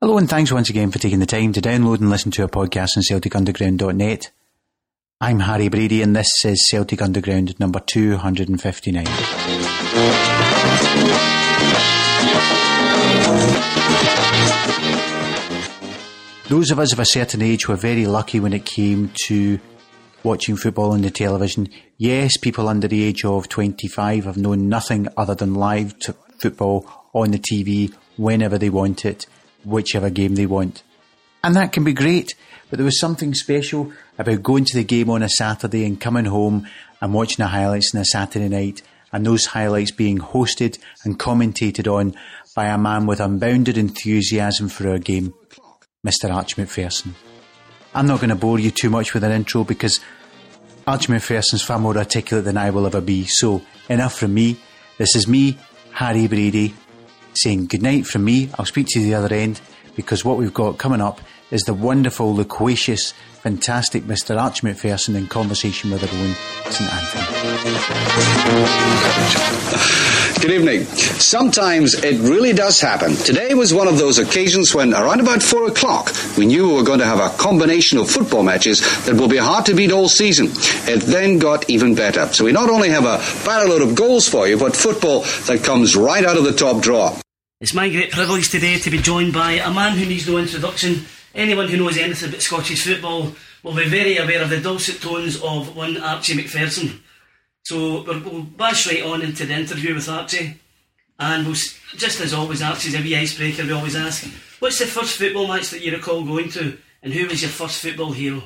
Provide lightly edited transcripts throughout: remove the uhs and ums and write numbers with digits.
Hello and thanks once again for taking the time to download and listen to our podcast on CelticUnderground.net. I'm Harry Brady and this is Celtic Underground number 259. Those of us of a certain age were very lucky when it came to watching football on the television. Yes, people under the age of 25 have known nothing other than live football on the TV whenever they want it, whichever game they want. And that can be great, but there was something special about going to the game on a Saturday and coming home and watching the highlights on a Saturday night, and those highlights being hosted and commentated on by a man with unbounded enthusiasm for our game, Mr. Archie Macpherson. I'm not going to bore you too much with an intro because Archie Macpherson's far more articulate than I will ever be, so enough from me. This is me, Harry Brady, saying goodnight from me. I'll speak to you the other end, because what we've got coming up is the wonderful, loquacious, fantastic Mr. Archie Macpherson in conversation with our own St Anthony. Good evening. Sometimes it really does happen. Today was one of those occasions when around about 4 o'clock we knew we were going to have a combination of football matches that will be hard to beat all season. It then got even better. So we not only have a barrelload of goals for you, but football that comes right out of the top drawer. It's my great privilege today to be joined by a man who needs no introduction. Anyone who knows anything about Scottish football will be very aware of the dulcet tones of one Archie Macpherson. So we'll bash right on into the interview with Archie, and we'll, just as always, Archie's a wee icebreaker. We always ask, what's the first football match that you recall going to, and who was your first football hero?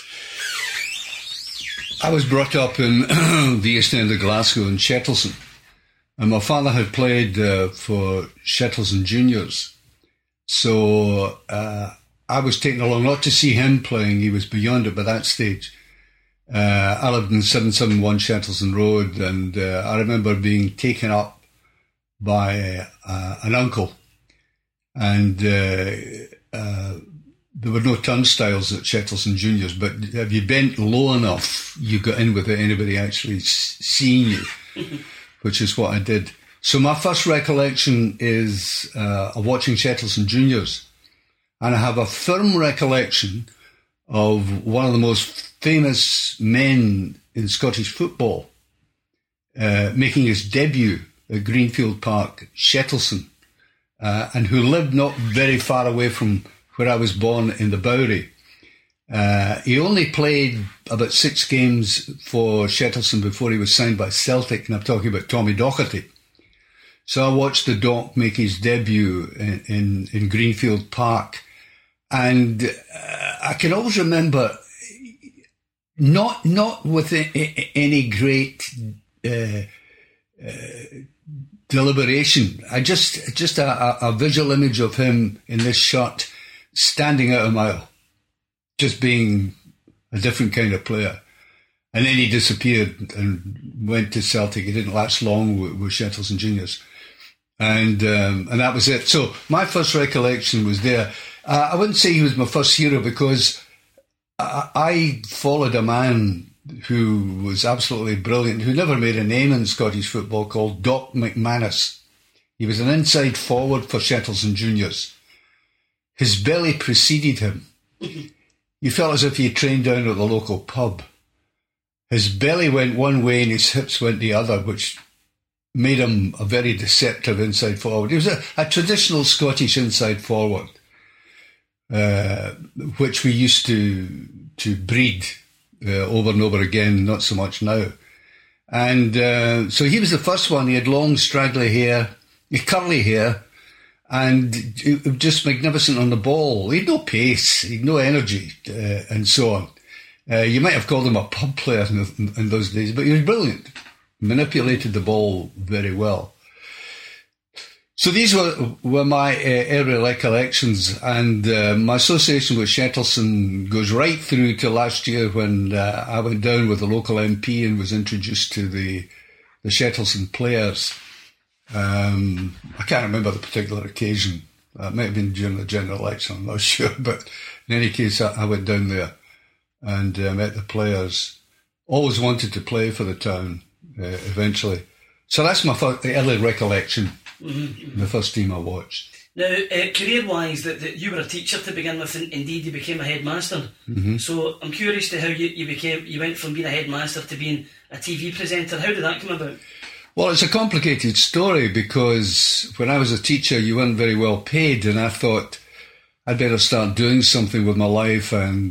I was brought up in the East End of Glasgow in Shettleston, and my father had played for Shettleston Juniors, so I was taken along not to see him playing. He was beyond it by that stage. I lived in 771 Shettleston Road, and I remember being taken up by an uncle, and there were no turnstiles at Shettleston Juniors, but if you bent low enough, you got in without anybody actually seeing you, which is what I did. So my first recollection is of watching Shettleston Juniors, and I have a firm recollection of one of the most famous men in Scottish football making his debut at Greenfield Park, Shettleston, and who lived not very far away from where I was born in the Bowery. He only played about 6 games for Shettleston before he was signed by Celtic, and I'm talking about Tommy Docherty. So I watched the Doc make his debut in Greenfield Park, and I can always remember, not with any great deliberation. I just a visual image of him in this shirt, standing out a mile, just being a different kind of player. And then he disappeared and went to Celtic. He didn't last long with Shettleston Juniors, and that was it. So my first recollection was there. I wouldn't say he was my first hero, because I followed a man who was absolutely brilliant, who never made a name in Scottish football, called Doc McManus. He was an inside forward for Shettleston Juniors. His belly preceded him. You felt as if he trained down at the local pub. His belly went one way and his hips went the other, which made him a very deceptive inside forward. He was a traditional Scottish inside forward, which we used to breed over and over again, not so much now. And so he was the first one. He had long, straggly hair, curly hair, and just magnificent on the ball. He had no pace, he had no energy, and so on. You might have called him a pub player in those days, but he was brilliant. Manipulated the ball very well. So these were my early recollections, and my association with Shettleston goes right through to last year when I went down with the local MP and was introduced to the Shettleston players. I can't remember the particular occasion. It might have been during the general election, I'm not sure. But in any case, I went down there and met the players. Always wanted to play for the town eventually. So that's my early recollection. Mm-hmm. The first team I watched. Now, career-wise, that you were a teacher to begin with, and indeed you became a headmaster. So I'm curious to how you went from being a headmaster to being a TV presenter. How did that come about? Well, it's a complicated story because when I was a teacher, you weren't very well paid, and I thought I'd better start doing something with my life and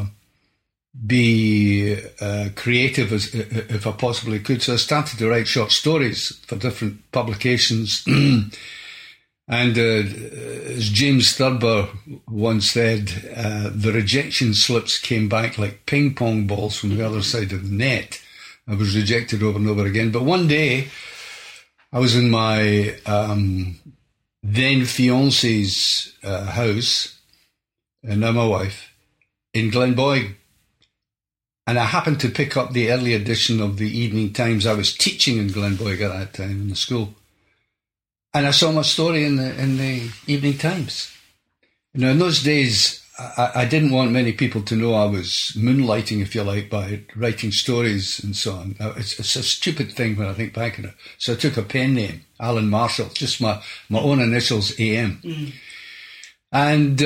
be creative if I possibly could. So I started to write short stories for different publications. And as James Thurber once said, the rejection slips came back like ping pong balls from the other side of the net. I was rejected over and over again. But one day, I was in my then fiance's house, and now my wife, in Glenboig. And I happened to pick up the early edition of the Evening Times. I was teaching in Glenboig at that time in the school. And I saw my story in the Evening Times. Now, in those days, I didn't want many people to know I was moonlighting, if you like, by writing stories and so on. It's a stupid thing when I think back on it. So I took a pen name, Alan Marshall, just my own initials, AM. And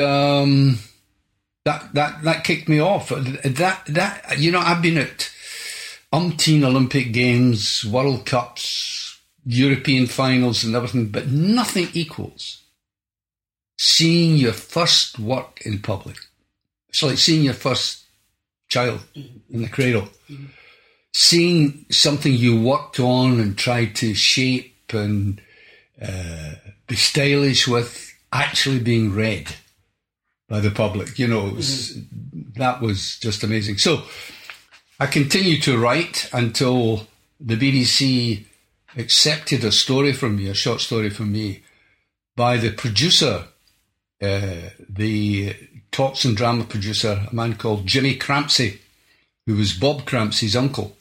that kicked me off. That you know, I've been at umpteen Olympic Games, World Cups, European finals and everything, but nothing equals seeing your first work in public. It's like seeing your first child in the cradle. Seeing something you worked on and tried to shape and be stylish with actually being read by the public. You know, that was just amazing. So I continued to write until the BBC accepted a story from me, a short story from me, by the producer, the talks and drama producer, a man called Jimmy Crampsey, who was Bob Crampsey's uncle.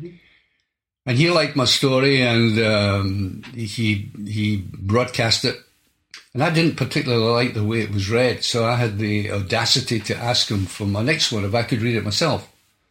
And he liked my story, and he broadcast it. And I didn't particularly like the way it was read, so I had the audacity to ask him for my next one if I could read it myself.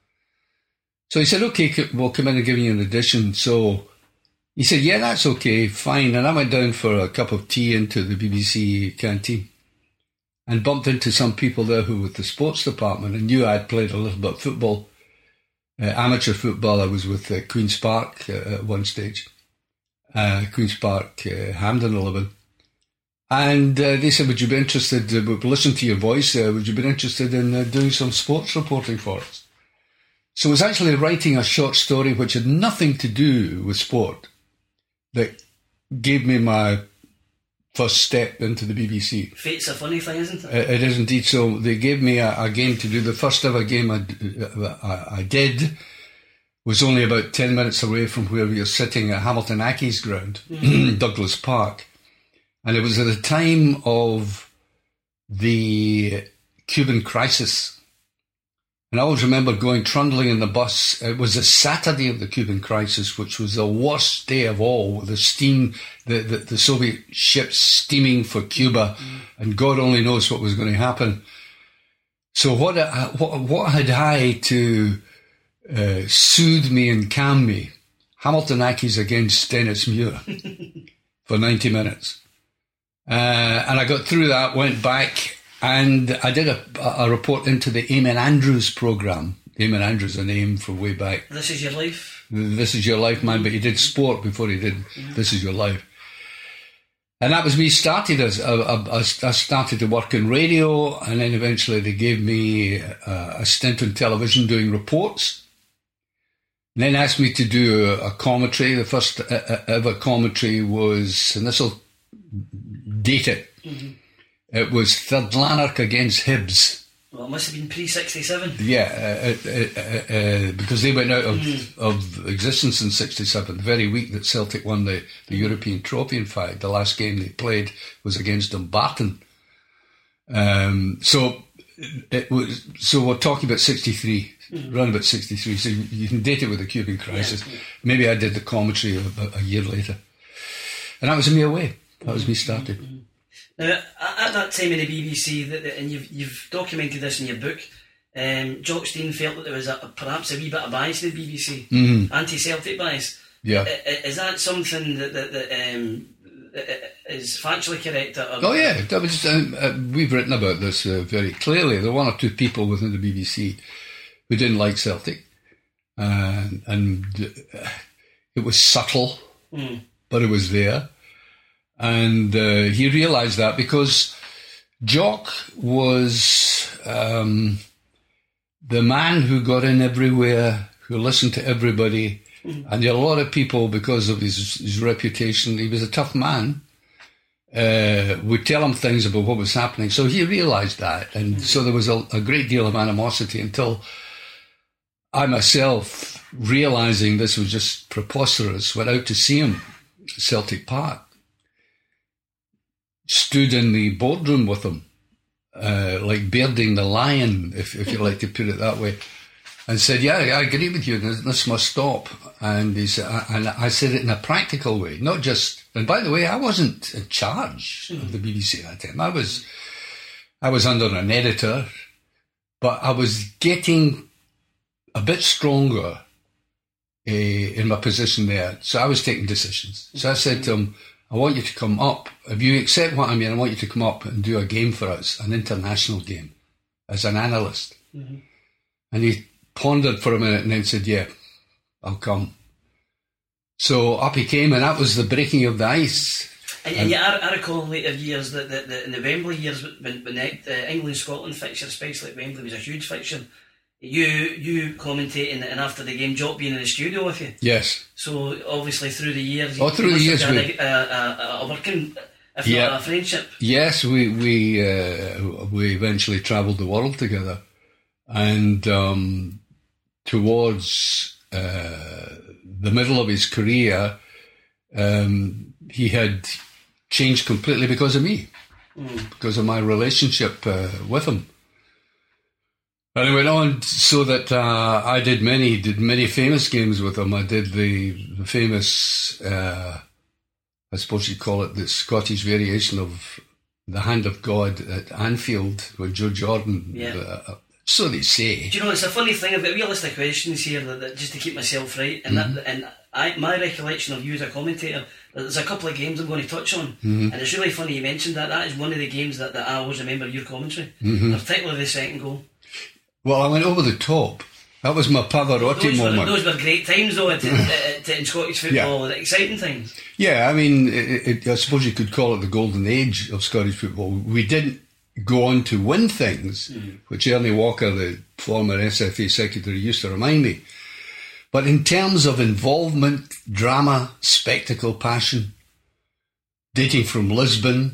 So he said, okay, we'll come in and give you an edition. So he said, yeah, that's okay, fine. And I went down for a cup of tea into the BBC canteen and bumped into some people there who were with the sports department and knew I'd played a little bit of football, amateur football. I was with Queen's Park at one stage, Queen's Park, Hampden 11. And they said, would you be interested, we've listened to your voice, would you be interested in doing some sports reporting for us? So I was actually writing a short story which had nothing to do with sport that gave me my first step into the BBC. Fate's a funny thing, isn't it? It is indeed. So they gave me a game to do. The first ever game I did was only about 10 minutes away from where we were sitting at Hamilton Accies ground, Douglas Park. And it was at the time of the Cuban crisis. And I always remember going trundling in the bus. It was the Saturday of the Cuban crisis, which was the worst day of all, with the steam, the Soviet ships steaming for Cuba, and God only knows what was going to happen. So what had I to soothe me and calm me? Hamilton Accies against Stennismuir for 90 minutes. And I got through that, went back, and I did a report into the Eamon Andrews programme. Eamon Andrews, a name from way back. This Is Your Life? This Is Your Life, man, but he did sport before he did This Is Your Life. And that was me started as I started to work in radio, and then eventually they gave me a stint on television doing reports. And then asked me to do a commentary. The first ever commentary was, and this will date it, it was Third Lanark against Hibs. Well, it must have been pre-67. Yeah, because they went out of existence in 67, the very week that Celtic won the European trophy. In fact, the last game they played was against Dumbarton. So we're talking about 63, around about 63. So you can date it with the Cuban crisis. Yeah. Maybe I did the commentary a year later. And that was me away. That was me started. Now, at that time in the BBC, and you've documented this in your book, Jock Stein felt that there was perhaps a wee bit of bias in the BBC, anti-Celtic bias. Yeah. Is that something that is factually correct? Oh yeah, that was, we've written about this very clearly. There were one or two people within the BBC who didn't like Celtic, and it was subtle, but it was there. And he realised that because Jock was the man who got in everywhere, who listened to everybody, and there are a lot of people, because of his reputation, he was a tough man, would tell him things about what was happening. So he realised that, and so there was a great deal of animosity until I myself, realising this was just preposterous, went out to see him at Celtic Park. Stood in the boardroom with him, like bearding the lion, if you like to put it that way, and said, yeah, I agree with you, this must stop. And he said, and I said it in a practical way, not just, and by the way, I wasn't in charge of the BBC at that time. I was under an editor, but I was getting a bit stronger in my position there. So I was taking decisions. So I said to him, I want you to come up. If you accept what I mean, I want you to come up and do a game for us, an international game, as an analyst. Mm-hmm. And he pondered for a minute and then said, yeah, I'll come. So up he came, and that was the breaking of the ice. And yeah, I recall in later years that in the Wembley years, when the England-Scotland fixture, especially at Wembley, was a huge fixture. You commentating, and after the game, Jock being in the studio with you. Yes. So obviously through the years, through the years, a working, if not a friendship. Yes, we eventually travelled the world together, and towards the middle of his career, he had changed completely because of me, because of my relationship with him. And it went on so that I did many famous games with him. I did the famous, I suppose you'd call it the Scottish variation of the Hand of God at Anfield with Joe Jordan. Yeah. So they say. Do you know, it's a funny thing about realistic questions here, that just to keep myself right, and my recollection of you as a commentator, there's a couple of games I'm going to touch on, and it's really funny you mentioned that. That is one of the games that I always remember your commentary, particularly the second goal. Well, I went over the top. That was my Pavarotti moment. Those were great times, though, in Scottish football, exciting times. Yeah, I mean, I suppose you could call it the golden age of Scottish football. We didn't go on to win things, which Ernie Walker, the former SFA secretary, used to remind me. But in terms of involvement, drama, spectacle, passion, dating from Lisbon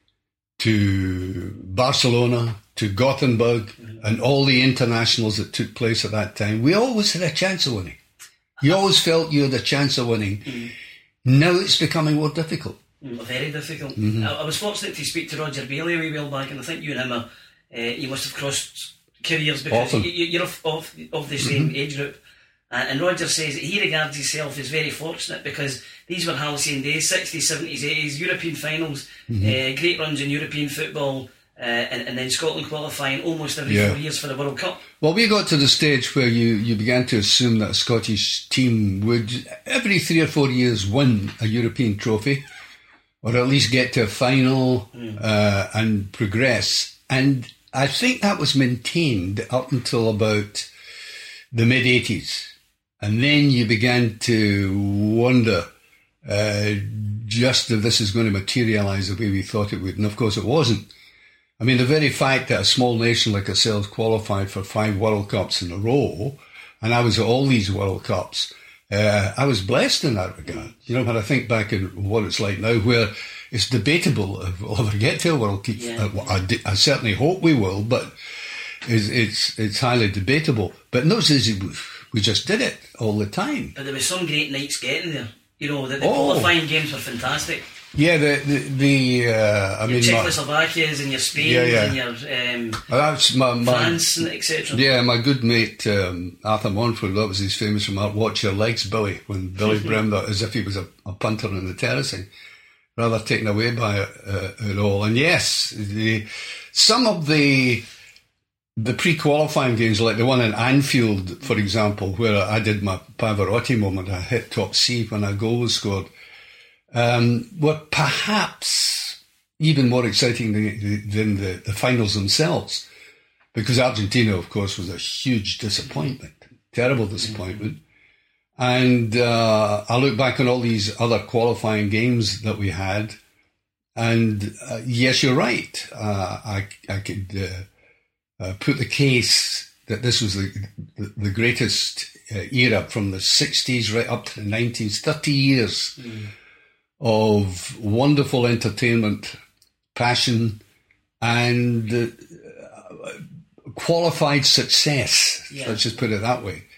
to Barcelona to Gothenburg and all the internationals that took place at that time, we always had a chance of winning. You always felt you had a chance of winning. Now it's becoming more difficult. Very difficult. I was fortunate to speak to Roger Bailey a wee while back, and I think you and him you must have crossed careers because you're of the same age group. And Roger says that he regards himself as very fortunate because these were halcyon days, 60s, 70s, 80s, European finals, great runs in European football, and then Scotland qualifying almost every 4 years for the World Cup. Well, we got to the stage where you began to assume that a Scottish team would every 3 or 4 years win a European trophy, or at least get to a final and progress. And I think that was maintained up until about the mid-80s. And then you began to wonder just if this is going to materialise the way we thought it would. And of course it wasn't. I mean, the very fact that a small nation like ourselves qualified for 5 World Cups in a row, and I was at all these World Cups, I was blessed in that regard. You know, when I think back at what it's like now, where it's debatable if we'll ever get to a World Cup. I certainly hope we will, but it's highly debatable. But in those days, we just did it all the time. But there was some great nights getting there. You know, the qualifying games were fantastic. Yeah, I mean, Czechoslovakias and your Spain and your that's France and etc. Yeah, my good mate Arthur Montford, that was his famous remark, "Watch your legs, Billy," when Billy Brem, as if he was a punter in the terracing, rather taken away by it all. And yes, some of the pre-qualifying games, like the one in Anfield, for example, where I did my Pavarotti moment, I hit top C when a goal was scored. were perhaps even more exciting than the finals themselves, because Argentina, of course, was a huge disappointment, terrible disappointment. And I look back on all these other qualifying games that we had, and yes, you're right. I could put the case that this was the greatest era from the 60s right up to the 90s, 30 years of wonderful entertainment, passion, and qualified success. Yeah. Let's just put it that way.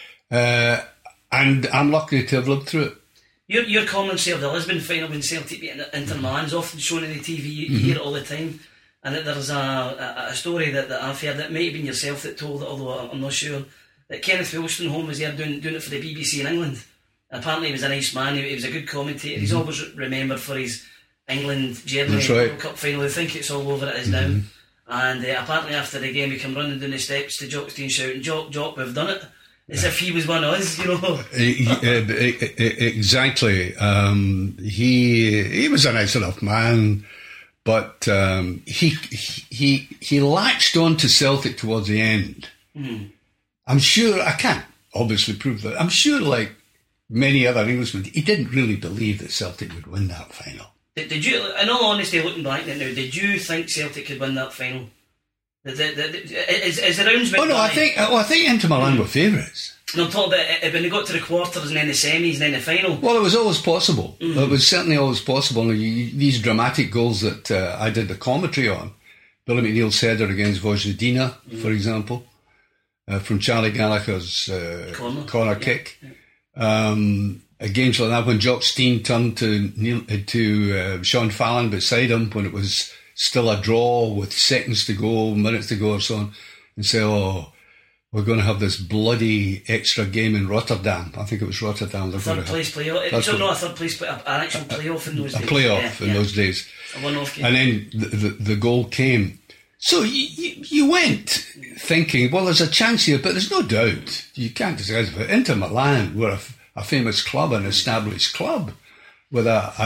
And I'm lucky to have lived through it. Your commentary of the Lisbon final when Celtic beat Inter Milan is often shown on the TV. You hear it all the time. And that there's a story that I've heard, that might have been yourself that told it, although I'm not sure, that Kenneth Wolstenholme was there doing it for the BBC in England. And apparently he was a nice man, he was a good commentator. He's always remembered for his England journey. That's right. World Cup final. I think it's all over it is now. And apparently after the game he came running down the steps to Jock Stein shouting, Jock, we've done it. As if he was one of us, you know. Exactly. He was a nice enough man, but he latched on to Celtic towards the end. I'm sure, I can't obviously prove that, I'm sure, like many other Englishmen, he didn't really believe that Celtic would win that final. Did you, in all honesty, looking back now, did you think Celtic could win that final? Is the rounds went by? I think Inter Milan were favourites. No, I'm talking about when they got to the quarters and then the semis and then the final. Well, it was always possible. It was certainly always possible. These dramatic goals that I did the commentary on, Billy McNeil's header against Vojvodina, for example, from Charlie Gallagher's corner kick. Games like that when Jock Stein turned to Sean Fallon beside him when it was still a draw with seconds to go, minutes to go or so on, and say, we're going to have this bloody extra game in Rotterdam. I think it was Rotterdam. Third place playoff. Not a third place, but an actual playoff in those days. A playoff in those days. A one-off game. And then the goal came. So you went thinking, well, there's a chance here, but there's no doubt. You can't disguise it. Inter Milan were a famous club, an established club, with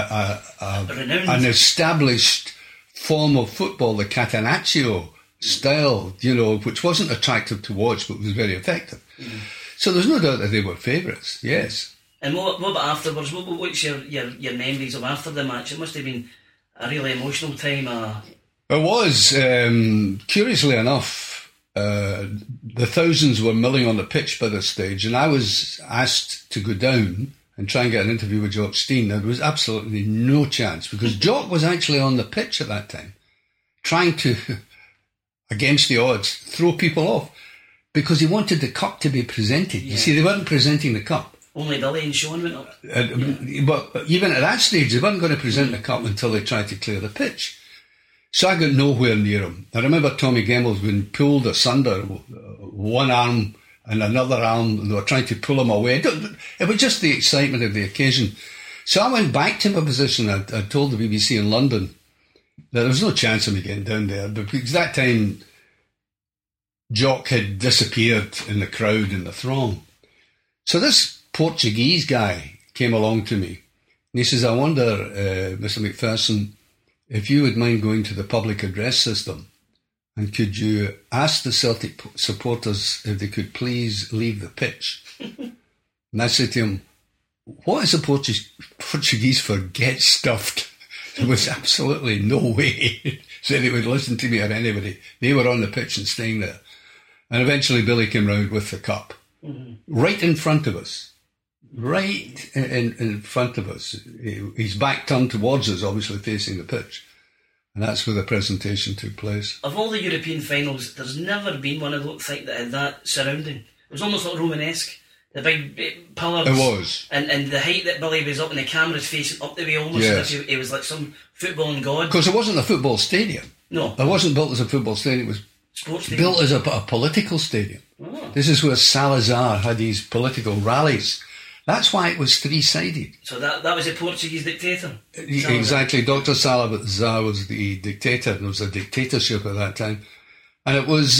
an established form of football, the Catenaccio style, which wasn't attractive to watch, but was very effective. So there's no doubt that they were favourites, yes. And what about afterwards? What's your memories of after the match? It must have been a really emotional time. It was. Curiously enough, the thousands were milling on the pitch by this stage, and I was asked to go down and try and get an interview with Jock Stein. There was absolutely no chance, because Jock was actually on the pitch at that time, trying to, against the odds, throw people off, because he wanted the cup to be presented. Yeah. You see, they weren't presenting the cup. Only Billy and Sean went up. But even at that stage, they weren't going to present the cup until they tried to clear the pitch. So I got nowhere near him. I remember Tommy Gemmell's been pulled asunder, one arm and another arm, and they were trying to pull him away. It was just the excitement of the occasion. So I went back to my position. I told the BBC in London that there was no chance of me getting down there, because that time Jock had disappeared in the crowd, in the throng. So this Portuguese guy came along to me, and he says, I wonder, Mr. McPherson, if you would mind going to the public address system, and could you ask the Celtic supporters if they could please leave the pitch? And I said to him, what is a Portuguese for get stuffed? There was absolutely no way that they would listen to me or anybody. They were on the pitch and staying there. And eventually Billy came round with the cup. Right in front of us. Right in front of us. His back turned towards us, obviously facing the pitch. And that's where the presentation took place. Of all the European finals, there's never been one, I don't think, that had that surrounding. It was almost like Romanesque. The big pillars. It was. And the height that Billy was up, and the cameras facing up the way, almost as if he was like some footballing god. Because it wasn't a football stadium. No. It wasn't built as a football stadium. It was sports stadium. Built as a political stadium. Oh. This is where Salazar had these political rallies. That's why it was three-sided. So that was a Portuguese dictator? Exactly. Dr. Salazar was the dictator. There was a dictatorship at that time. And it was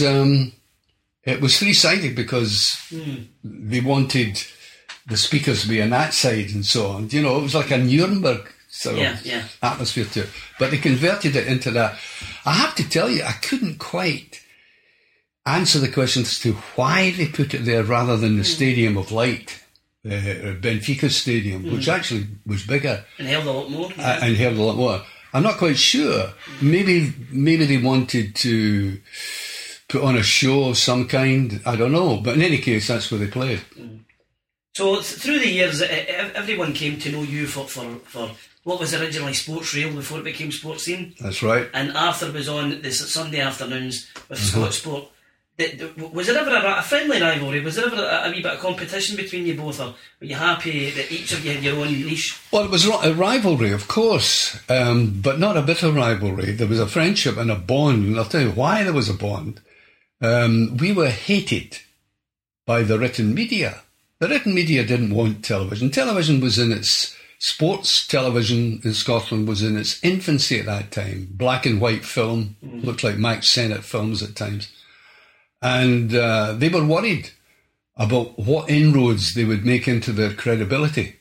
three-sided because they wanted the speakers to be on that side and so on. It was like a Nuremberg sort of atmosphere to it. But they converted it into that. I have to tell you, I couldn't quite answer the question as to why they put it there rather than the Stadium of Light, Benfica Stadium, which actually was bigger. And held a lot more. And held a lot more. I'm not quite sure. Maybe they wanted to put on a show of some kind. I don't know. But in any case, that's where they played. So through the years, everyone came to know you for what was originally Sports Rail before it became Sports Scene. That's right. And Arthur was on the Sunday afternoons with Scott Sport. Was there ever a friendly rivalry? Was there ever a wee bit of competition between you both, or were you happy that each of you had your own niche? Well, it was a rivalry, of course, but not a bitter rivalry. There was a friendship and a bond, and I'll tell you why there was a bond. We were hated by the written media. The written media didn't want television. Television was in its... Sports television in Scotland was in its infancy at that time. Black and white film, looked like Max Sennett films at times. And they were worried about what inroads they would make into their credibility.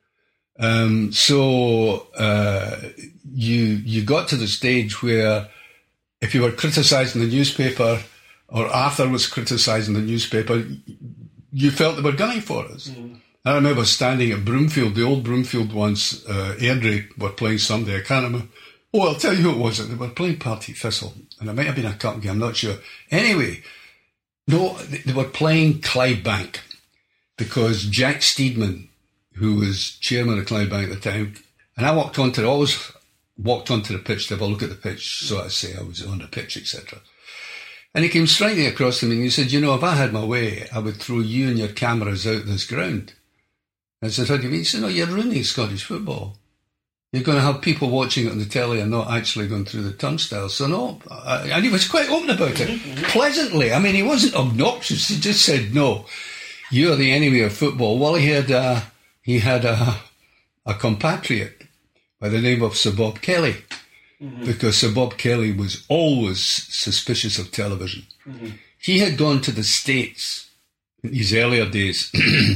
So you got to the stage where if you were criticising the newspaper or Arthur was criticising the newspaper, you felt they were gunning for us. I remember standing at Broomfield, the old Broomfield once, Airdrie were playing Sunday, I can't remember. Oh, I'll tell you who it was. They were playing Partick Thistle, and it might have been a cup game, I'm not sure. Anyway, no, they were playing Clydebank, because Jack Steedman, who was chairman of Clydebank at the time, and I always walked onto the pitch to have a look at the pitch, so I say I was on the pitch, etc. And he came striding across to me and he said, if I had my way, I would throw you and your cameras out this ground. I said, how do you mean? He said, no, you're ruining Scottish football. You're going to have people watching it on the telly and not actually going through the turnstiles. So no, and he was quite open about it, pleasantly. I mean, he wasn't obnoxious. He just said, no, you're the enemy of football. Well, he had a compatriot by the name of Sir Bob Kelly, because Sir Bob Kelly was always suspicious of television. He had gone to the States in his earlier days,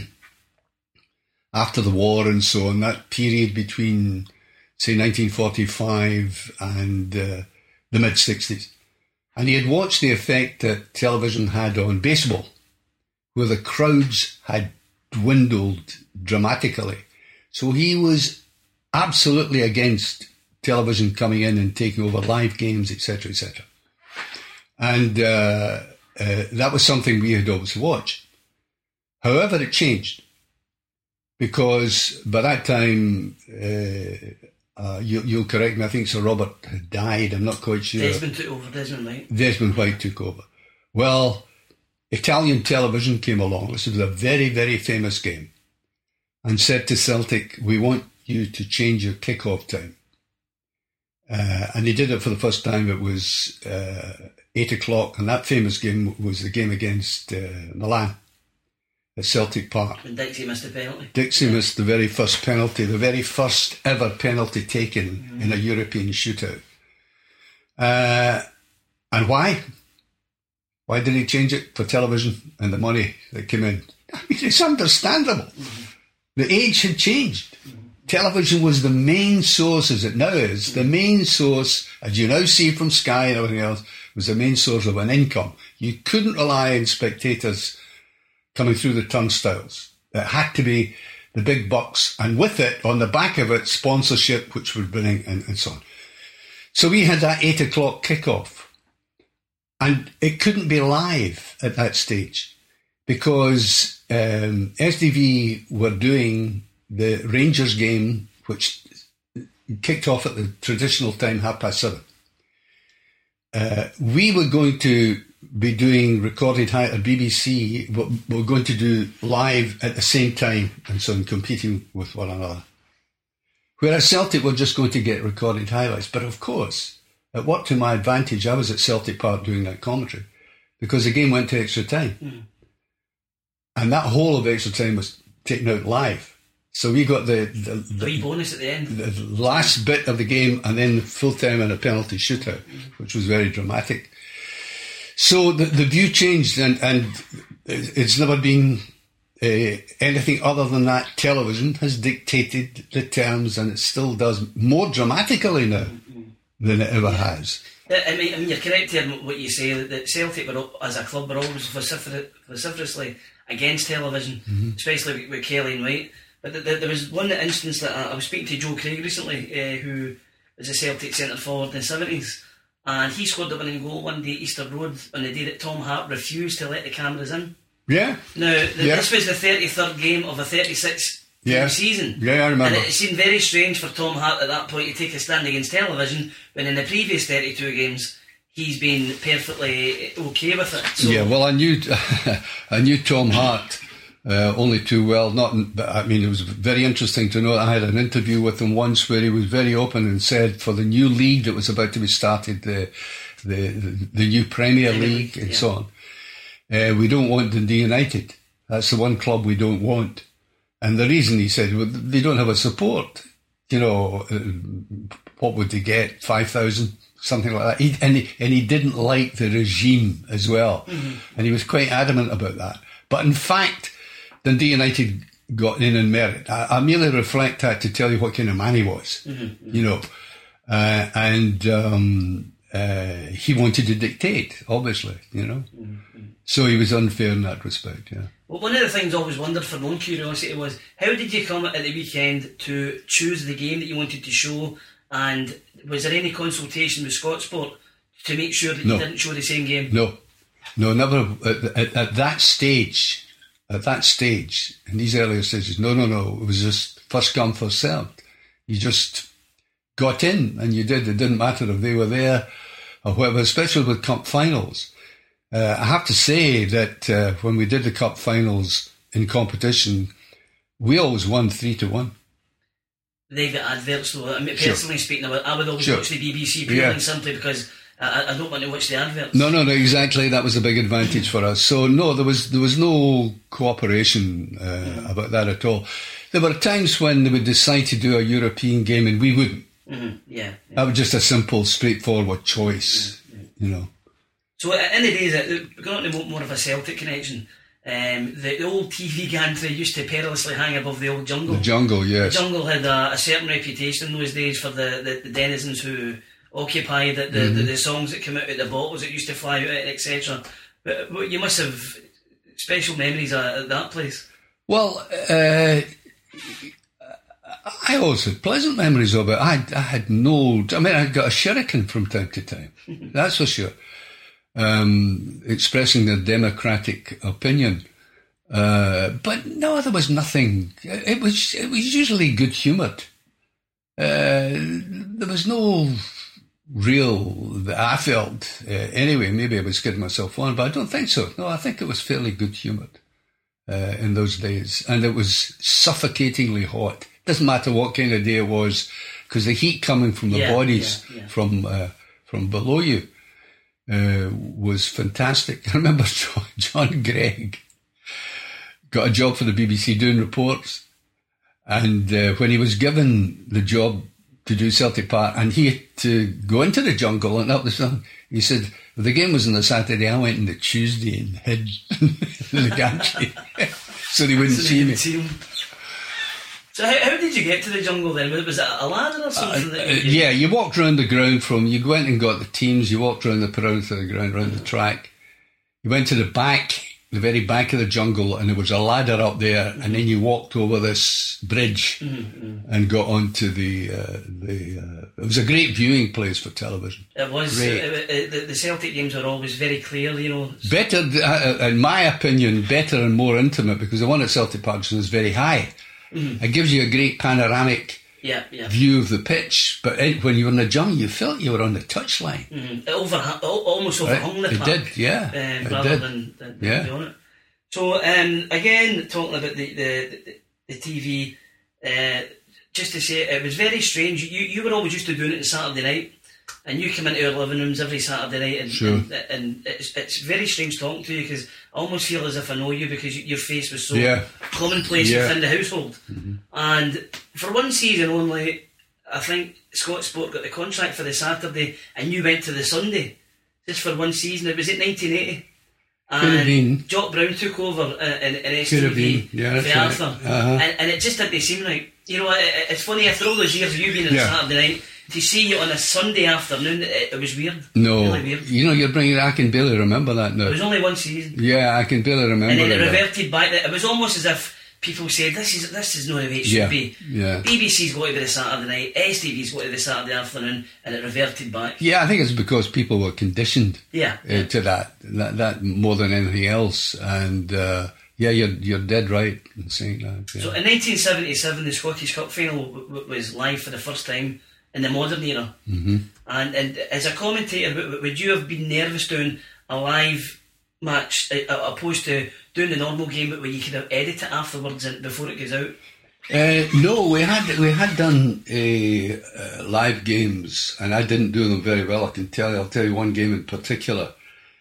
after the war and so on, that period between, say, 1945 and the mid-60s. And he had watched the effect that television had on baseball, where the crowds had dwindled dramatically. So he was absolutely against television coming in and taking over live games, etc., etc. And that was something we had always watched. However, it changed, because by that time, you'll correct me, I think Sir Robert had died, I'm not quite sure. Desmond took over, Desmond White. Desmond White took over. Well, Italian television came along. This was a very, very famous game, and said to Celtic, we want you to change your kick-off time. And he did it for the first time. It was 8 o'clock, and that famous game was the game against Milan at Celtic Park. And Dixie missed the penalty. Dixie missed the very first penalty, the very first ever penalty taken in a European shootout. And why? Why did he change it? For television and the money that came in. I mean, it's understandable. The age had changed. Television was the main source, as it now is, the main source, as you now see from Sky and everything else, was the main source of an income. You couldn't rely on spectators coming through the turnstiles. It had to be the big bucks, and with it, on the back of it, sponsorship, which would bring and so on. So we had that 8 o'clock kickoff, and it couldn't be live at that stage, because STV were doing the Rangers game, which kicked off at the traditional time, 7:30. We were going to be doing recorded at BBC, but we're going to do live at the same time, and so on, competing with one another. Whereas Celtic were just going to get recorded highlights. But of course, it worked to my advantage. I was at Celtic Park doing that commentary, because the game went to extra time. And that whole of extra time was taken out live. So we got the free bonus at the end, the last bit of the game, and then full time and a penalty shootout, which was very dramatic. So the view changed, and it's never been anything other than that, television has dictated the terms, and it still does more dramatically now than it ever has. I mean, you're correct here in what you say, that Celtic, as a club, were always vociferously against television, especially with Kelly and White. But there was one instance that I was speaking to Joe Craig recently, who was a Celtic centre forward in the 70s, and he scored the winning goal one day at Easter Road on the day that Tom Hart refused to let the cameras in. Yeah. Now, this was the 33rd game of a 36 season. Yeah, I remember. And it seemed very strange for Tom Hart at that point to take a stand against television, when in the previous 32 games he's been perfectly okay with it. So, yeah, well, I knew Tom Hart only too well. It was very interesting to know that I had an interview with him once where he was very open and said for the new league that was about to be started, the new Premier League and so on, we don't want Dundee United. That's the one club we don't want. And the reason, he said, well, they don't have a support. What would they get? 5,000? Something like that. And he didn't like the regime as well. And he was quite adamant about that. But in fact, Dundee United got in merit. I merely reflect that to tell you what kind of man he was, he wanted to dictate, obviously, So he was unfair in that respect, yeah. Well, one of the things I always wondered for my own curiosity was, how did you come at the weekend to choose the game that you wanted to show, and was there any consultation with Scott Sport to make sure that you didn't show the same game? No, never. At that stage, in these earlier stages, no, it was just first come, first served. You just got in and you did. It didn't matter if they were there or whatever, especially with cup finals. I have to say that when we did the cup finals in competition, we always won 3-1. They got adverts though. I mean, personally speaking, I would always watch the BBC purely simply because I don't want to watch the adverts. No, exactly. That was a big advantage for us. So no, there was no cooperation about that at all. There were times when they would decide to do a European game and we wouldn't. Yeah. That was just a simple, straightforward choice, So in the days, going on to more of a Celtic connection, the old TV gantry used to perilously hang above the old jungle. The jungle, yes. The jungle had a certain reputation in those days for the denizens who occupied it, the songs that came out of the bottles that used to fly out, etc. But you must have special memories at that place. Well, I always had pleasant memories of it. I got a shuriken from time to time, that's for sure. Expressing their democratic opinion. But no, there was nothing. It was usually good-humoured. There was no real, I felt, anyway, maybe I was kidding myself on, but I don't think so. No, I think it was fairly good-humoured in those days. And it was suffocatingly hot. Doesn't matter what kind of day it was, because the heat coming from the bodies from below you was fantastic. I remember John Gregg got a job for the BBC doing reports, and when he was given the job to do Celtic Park, and he had to go into the jungle and up the sun, he said, if the game was on the Saturday, I went on the Tuesday and hid in the gantry so they wouldn't see me. So how did you get to the jungle then? Was it a ladder or something? Yeah, you walked around the ground you went and got the teams, you walked around the perimeter of the ground, around the track. You went to the very back of the jungle, and there was a ladder up there, and then you walked over this bridge and got onto it was a great viewing place for television. It was. The Celtic games were always very clear, Better, in my opinion, better and more intimate, because the one at Celtic Park is very high. It gives you a great panoramic view of the pitch, but when you were in the jungle, you felt you were on the touchline. It almost overhung the park. It did, yeah. Rather than be on it. So, again, talking about the TV, just to say, it was very strange. You were always used to doing it on Saturday night, and you come into our living rooms every Saturday night, and it's very strange talking to you, because I almost feel as if I know you, because your face was so commonplace within the household. And for one season only, I think Scott Sport got the contract for the Saturday, and you went to the Sunday, just for one season. It was at 1980, Could have been. Jock Brown took over in Could have been. STV Yeah, for that's right. Arthur. Uh-huh. And it just didn't seem right. You know, it's funny, after all those years of you being on a Saturday night, to see you on a Sunday afternoon, it was weird. No. Really weird. You know, you're bringing I can barely remember that now. It was only one season. Yeah, I can barely remember And then it that. reverted back. It was almost as if people said, this is not the way it should be. Yeah. BBC's got to be the Saturday night, STV's got to be the Saturday afternoon, and it reverted back. Yeah, I think it's because people were conditioned to that more than anything else. And you're dead right in saying that. Yeah. So in 1977, the Scottish Cup final was live for the first time in the modern era. Mm-hmm. And as a commentator, would you have been nervous doing a live match opposed to doing the normal game, but where you could have edit it afterwards and before it goes out? No, we had done live games, and I didn't do them very well. I'll tell you one game in particular,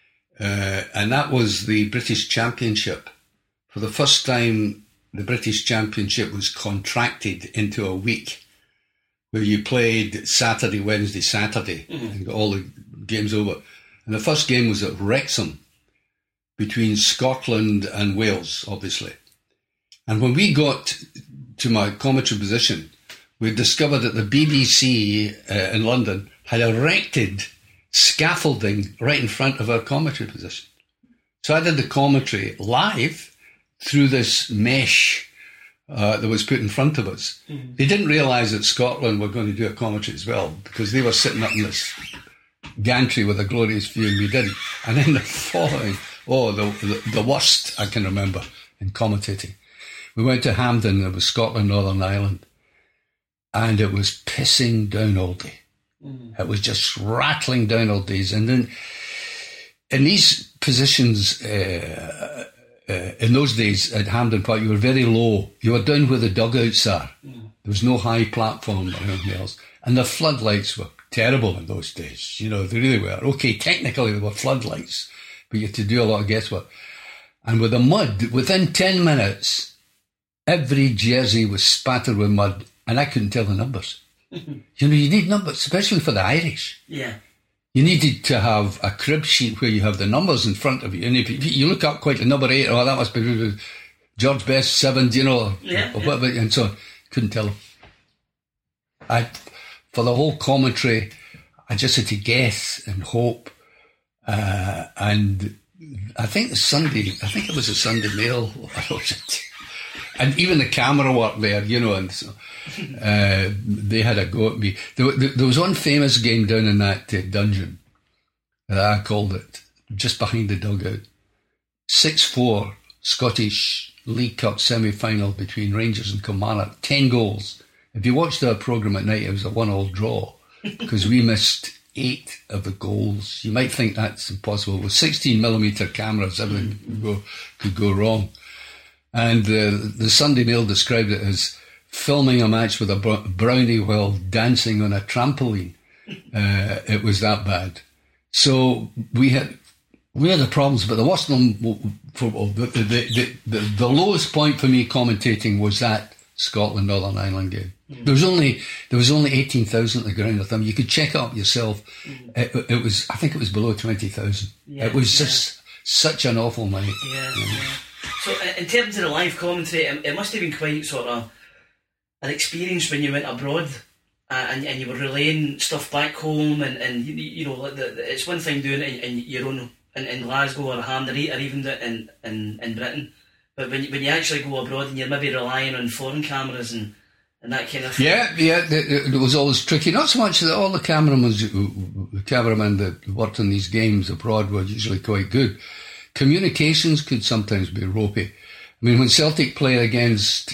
and that was the British Championship. For the first time, the British Championship was contracted into a week, where you played Saturday, Wednesday, Saturday, and got all the games over. And the first game was at Wrexham, between Scotland and Wales, obviously. And when we got to my commentary position, we discovered that the BBC in London had erected scaffolding right in front of our commentary position. So I did the commentary live through this mesh that was put in front of us. Mm-hmm. They didn't realise that Scotland were going to do a commentary as well, because they were sitting up in this gantry with a glorious view, and we didn't. And then the following... the worst I can remember in commentating. We went to Hampden, it was Scotland, Northern Ireland, and it was pissing down all day. It was just rattling down all days. And then in these positions, in those days at Hampden Park, you were very low. You were down where the dugouts are. There was no high platform or anything else. And the floodlights were terrible in those days. You know, they really were. Okay, technically they were floodlights, but you had to do a lot of guesswork. And with the mud, within 10 minutes, every jersey was spattered with mud, and I couldn't tell the numbers. You know, you need numbers, especially for the Irish. Yeah. You needed to have a crib sheet where you have the numbers in front of you. And if you look up quickly, number 8, oh, that must be George Best, 7, you know, or whatever, and so on. Couldn't tell them. For the whole commentary, I just had to guess and hope. And I think it was a Sunday Mail. And even the camera work there, you know, and so they had a go at me. There was one famous game down in that dungeon, I called it, just behind the dugout. 6-4 Scottish League Cup semi-final between Rangers and Kilmarnock. 10 goals. If you watched our programme at night, it was a 1-1 draw because we missed 8 of the goals. You might think that's impossible. With 16mm cameras, everything could go wrong. And the Sunday Mail described it as filming a match with a brownie while dancing on a trampoline. It was that bad. So we had the problems, but the worst one, the lowest point for me commentating was that Scotland Northern Ireland game. There was only 18,000 at the ground with them. You could check it up yourself. It was, I think it was below 20,000. Yeah, it was just such an awful night. Yeah. So in terms of the live commentary, it must have been quite sort of an experience when you went abroad and you were relaying stuff back home, and you know, it's one thing doing it in your own in Glasgow or Hampden or even in Britain, but when you actually go abroad and you're maybe relying on foreign cameras and that kind of thing. Yeah, it was always tricky. Not so much that all the cameramen that worked on these games abroad were usually quite good. Communications could sometimes be ropey. I mean, when Celtic played against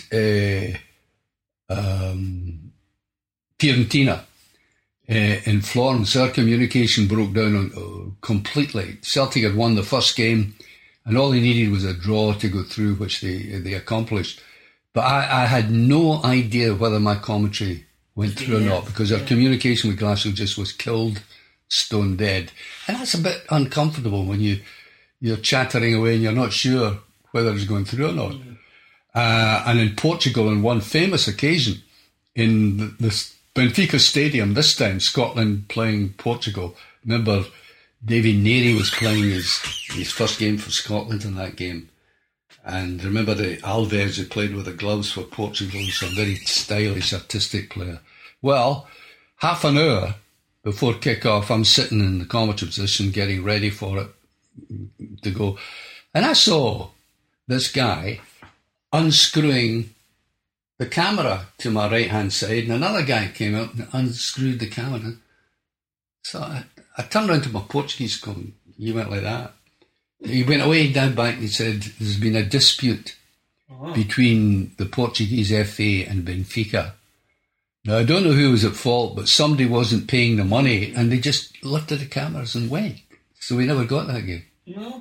Fiorentina in Florence, our communication broke down completely. Celtic had won the first game, and all they needed was a draw to go through, which they accomplished. But I had no idea whether my commentary went through or not, because our communication with Glasgow just was killed, stone dead. And that's a bit uncomfortable when you're chattering away and you're not sure whether it's going through or not. And in Portugal, on one famous occasion, in the Benfica Stadium, this time Scotland playing Portugal, remember David Neary was playing his his first game for Scotland in that game. And remember the Alves who played with the gloves for Portugal, he's a very stylish, artistic player. Well, half an hour before kick-off, I'm sitting in the commentary position getting ready for it to go. And I saw this guy unscrewing the camera to my right-hand side, and another guy came out and unscrewed the camera. So I turned around to my Portuguese colleague. He went like that. He went away down back and he said, there's been a dispute between the Portuguese FA and Benfica. Now, I don't know who was at fault, but somebody wasn't paying the money and they just lifted the cameras and went. So we never got that game. No.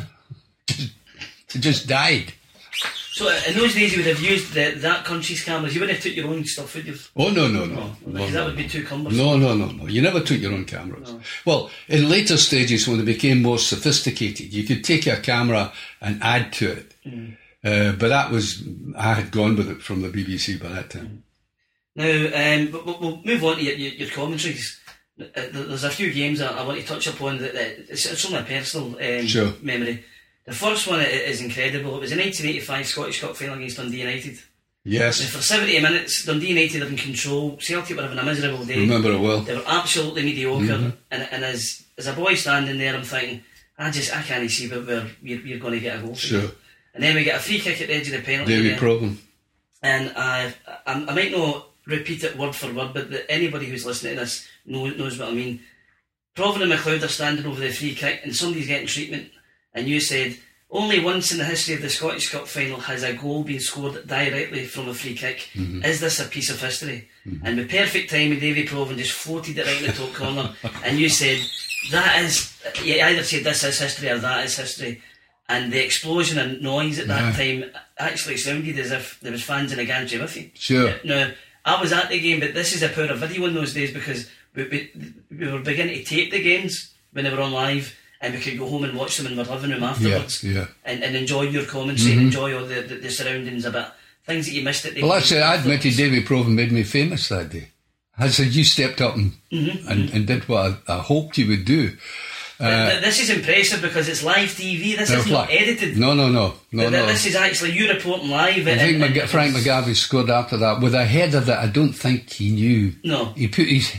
It just died. So in those days you would have used that country's cameras. You wouldn't have took your own stuff, would you? Oh, no. Because that would be too cumbersome. No. You never took your own cameras. No. Well, in later stages when they became more sophisticated, you could take a camera and add to it. But that was, I had gone with it from the BBC by that time. Now, but we'll move on to your commentaries. There's a few games that I want to touch upon that it's only a personal memory. The first one is incredible. It was the 1985 Scottish Cup final against Dundee United. Yes. And for 70 minutes, Dundee United are in control. Celtic were having a miserable day. Remember it well. They were absolutely mediocre. And as a boy standing there, I'm thinking, I can't see where you're going to get a goal. Sure. And then we get a free kick at the edge of the penalty. David Provan. And I might not repeat it word for word, but anybody who's listening to this knows what I mean. Provan and McLeod are standing over the free kick and somebody's getting treatment. And you said, only once in the history of the Scottish Cup final has a goal been scored directly from a free kick. Is this a piece of history? And with perfect timing, Davy Provan just floated it right in the top corner. And you said, you either said this is history or that is history. And the explosion and noise at that time actually sounded as if there was fans in a gantry with you. Sure. Now, I was at the game, but this is the power of video in those days because we were beginning to tape the games when they were on live. And we could go home and watch them in our living room afterwards and enjoy your commentary and enjoy all the surroundings a bit. Things that you missed at the Well, actually, I admitted Davy Provan made me famous that day. I said, you stepped up and did what I hoped you would do. This is impressive because it's live TV. This is not edited. No. This is actually you reporting live. I think Frank McGarvey scored after that with a header that I don't think he knew. No. He put his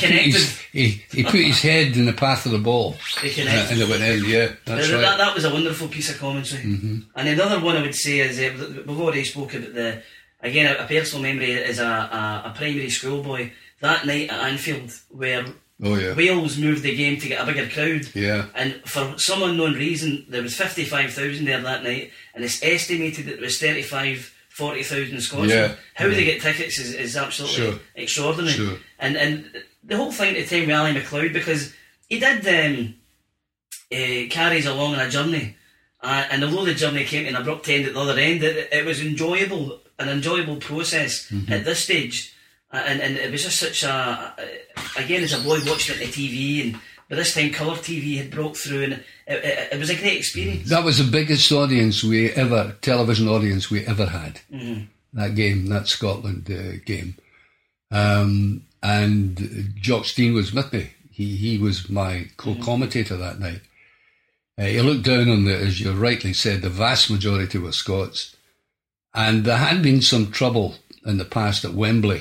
head in the path of the ball. And it went in, that's right. That was a wonderful piece of commentary. And another one I would say is, we've already spoken about a personal memory is a primary school boy. That night at Anfield where Wales moved the game to get a bigger crowd. Yeah. And for some unknown reason, there was 55,000 there that night, and it's estimated that there was 40,000 in Scotland. Yeah. How they get tickets is absolutely extraordinary. Sure. And the whole thing at the time with Ali McLeod, because he did carries along on a journey, and although the journey came to an abrupt end at the other end, it was an enjoyable process at this stage. And it was just such again, as a boy watching it on the TV, and by this time colour TV had broke through, and it was a great experience. That was the biggest television audience we ever had. That game, that Scotland game. And Jock Stein was with me. He was my co-commentator that night. He looked down on as you rightly said, the vast majority were Scots. And there had been some trouble in the past at Wembley.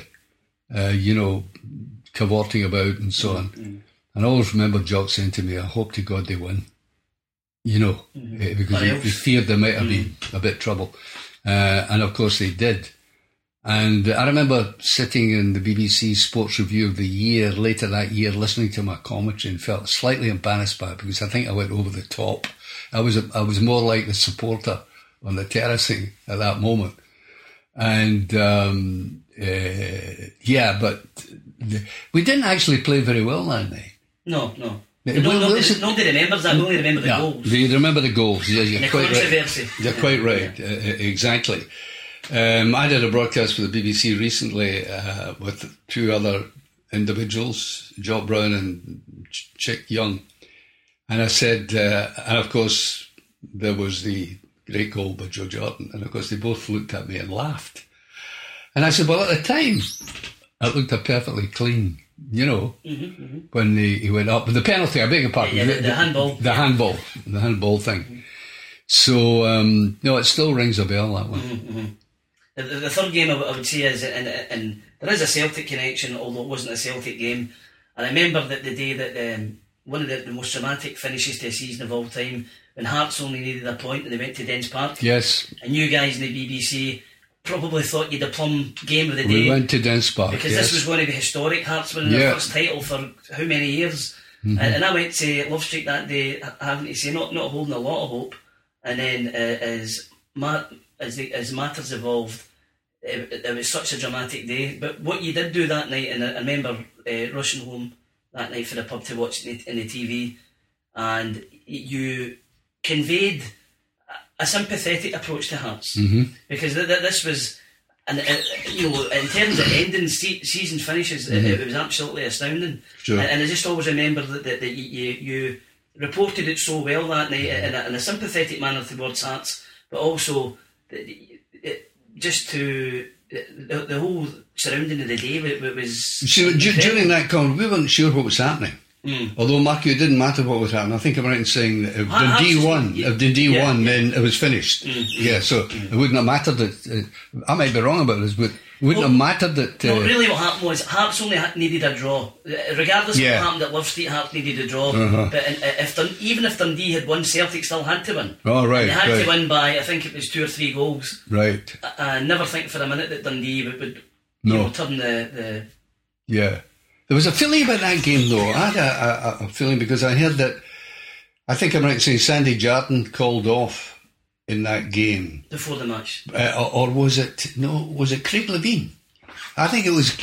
Cavorting about and so on. And I always remember Jock saying to me, I hope to God they win. Because he feared there might have been a bit of trouble. And of course they did. And I remember sitting in the BBC Sports Review of the year, later that year, listening to my commentary and felt slightly embarrassed by it because I think I went over the top. I was more like the supporter on the terracing at that moment. And but we didn't actually play very well that night. No. Nobody remembers that. We only remember the goals. You remember the goals. Yeah, you're quite right. You're quite right. Exactly. I did a broadcast for the BBC recently with two other individuals, Jock Brown and Chick Young. And I said, and of course, there was the great goal by Joe Jordan. And of course, they both looked at me and laughed. And I said, well, at the time, it looked a perfectly clean when he went up. But the penalty, I beg your pardon. Yeah, the handball. The handball thing. So, no, it still rings a bell, that one. The third game I would say is, and there is a Celtic connection, although it wasn't a Celtic game. And I remember that the day that one of the most dramatic finishes to a season of all time, when Hearts only needed a point and they went to Dens Park. Yes. And you guys in the BBC probably thought you'd the plum game of the day. We went to Dens Park, because this was going to be historic. Hearts winning their first title for how many years? And I went to Love Street that day, having to say not holding a lot of hope. And then as matters evolved, it was such a dramatic day. But what you did do that night, and I remember rushing home that night for the pub to watch it in the TV, and you conveyed a sympathetic approach to Hearts, because this was, and in terms of ending season finishes, it was absolutely astounding. Sure. And I just always remember that you reported it so well that night in a sympathetic manner towards Hearts, but also just to the whole surrounding of the day. It was during that con, we weren't sure what was happening. Although, Mark, it didn't matter what was happening. I think I'm right in saying that if Dundee won, then it was finished. So it wouldn't have mattered that. I might be wrong about this, but it wouldn't have mattered that. No, really, what happened was Hearts only needed a draw. Regardless of what happened at Love Street, Hearts needed a draw. But even if Dundee had won, Celtic still had to win. Oh, right. And they had to win by, I think it was 2 or 3 goals. Right. I never think for a minute that Dundee would turn the. Yeah. There was a feeling about that game, though. I had a feeling because I heard that, I think I'm right in saying Sandy Jardine called off in that game. Before the match. Or was it Craig Levein? I think it was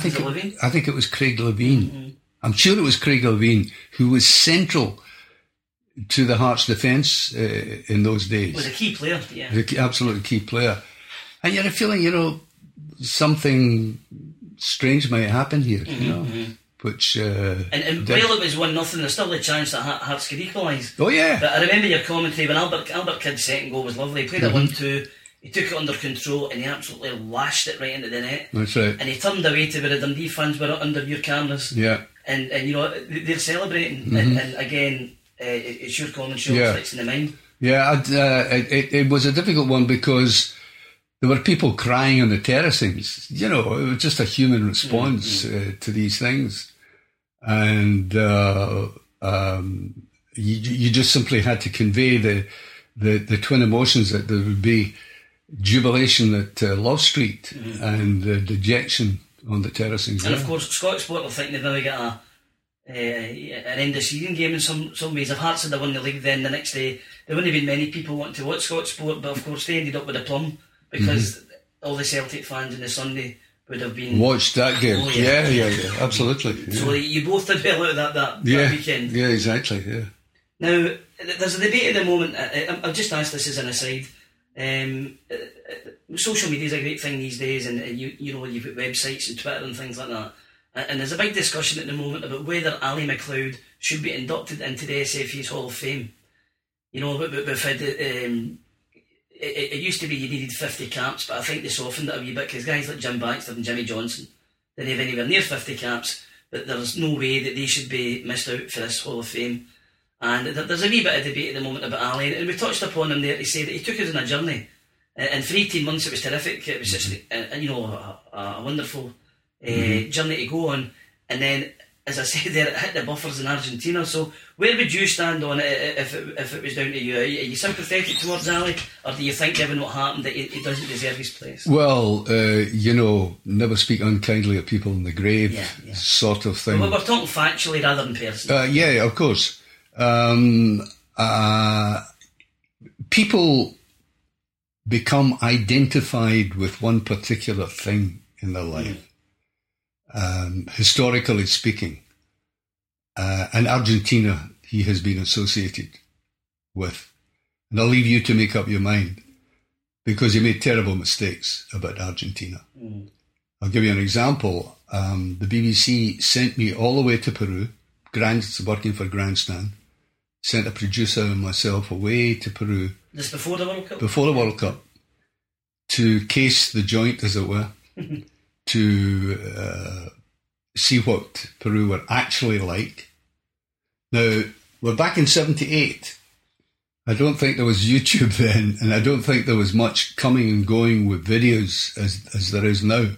Craig Levein. I'm sure it was Craig Levein who was central to the Hearts' defence in those days. Was a key player, yeah. Absolutely key player. And you had a feeling, something strange might happen here, which... and while it was 1-0, there's still a chance that Hearts could equalise. Oh, yeah. But I remember your commentary when Albert Kidd's second goal was lovely. He played it 1-2, he took it under control and he absolutely lashed it right into the net. That's right. And he turned away to where the Dundee fans were under your cameras. Yeah. And they're celebrating. And again, it's your commentary that's in the mind. Yeah, it was a difficult one because there were people crying on the terracings. It was just a human response to these things. And you just simply had to convey the twin emotions that there would be jubilation at Love Street and dejection on the terracings. And of course, Scottish Sport will think they've never got an end of season game in some ways. If Hearts had won the league, then the next day there wouldn't have been many people wanting to watch Scottish Sport, but of course they ended up with a plum. Because all the Celtic fans on the Sunday would have been... Watched that game. Oh, yeah, absolutely. Yeah. So you both did well out of that weekend. Yeah, exactly, yeah. Now, there's a debate at the moment. I've just asked this as an aside. Social media is a great thing these days, and you've got websites and Twitter and things like that. And there's a big discussion at the moment about whether Ali McLeod should be inducted into the SFA's Hall of Fame. We've had... It used to be you needed 50 caps, but I think they softened it a wee bit because guys like Jim Baxter and Jimmy Johnson didn't have anywhere near 50 caps, but there's no way that they should be missed out for this Hall of Fame. And there's a wee bit of debate at the moment about Ali, and we touched upon him there to say that he took us on a journey, and for 18 months it was terrific. It was just a wonderful journey to go on, and then, as I said there, it hit the buffers in Argentina. So where would you stand on it if it was down to you? Are you sympathetic towards Ali, or do you think, given what happened, that he doesn't deserve his place? Well, never speak unkindly of people in the grave, sort of thing. Well, we're talking factually rather than personally. Of course. People become identified with one particular thing in their life. Historically speaking, and Argentina he has been associated with. And I'll leave you to make up your mind, because he made terrible mistakes about Argentina. I'll give you an example. The BBC sent me all the way to Peru, working for Grandstand, sent a producer and myself away to Peru. This before the World Cup? Before the World Cup, to case the joint, as it were, to see what Peru were actually like. Now, we're back in 78. I don't think there was YouTube then, and I don't think there was much coming and going with videos as there is now.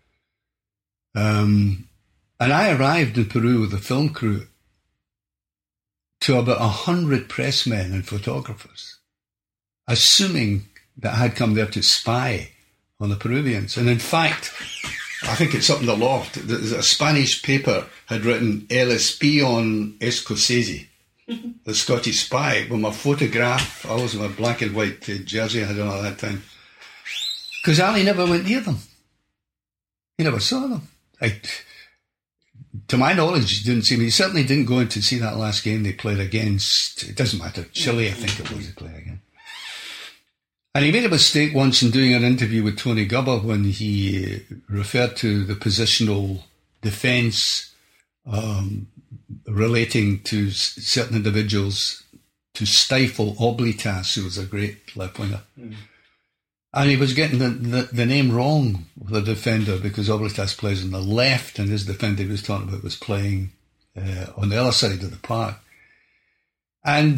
And I arrived in Peru with a film crew to about 100 pressmen and photographers, assuming that I had come there to spy on the Peruvians. And in fact, I think it's up in the loft, a Spanish paper had written El Espion Escocese, the Scottish spy, with my photograph. I was in my black and white jersey I had on at that time. Because Ali never went near them. He never saw them. To my knowledge, he didn't see me. He certainly didn't go in to see that last game they played against, it doesn't matter, Chile, I think it was, they played again. And he made a mistake once in doing an interview with Tony Gubba when he referred to the positional defence relating to certain individuals to stifle Oblitas, who was a great left winger. And he was getting the name wrong with the defender because Oblitas plays on the left and his defender he was talking about was playing on the other side of the park. And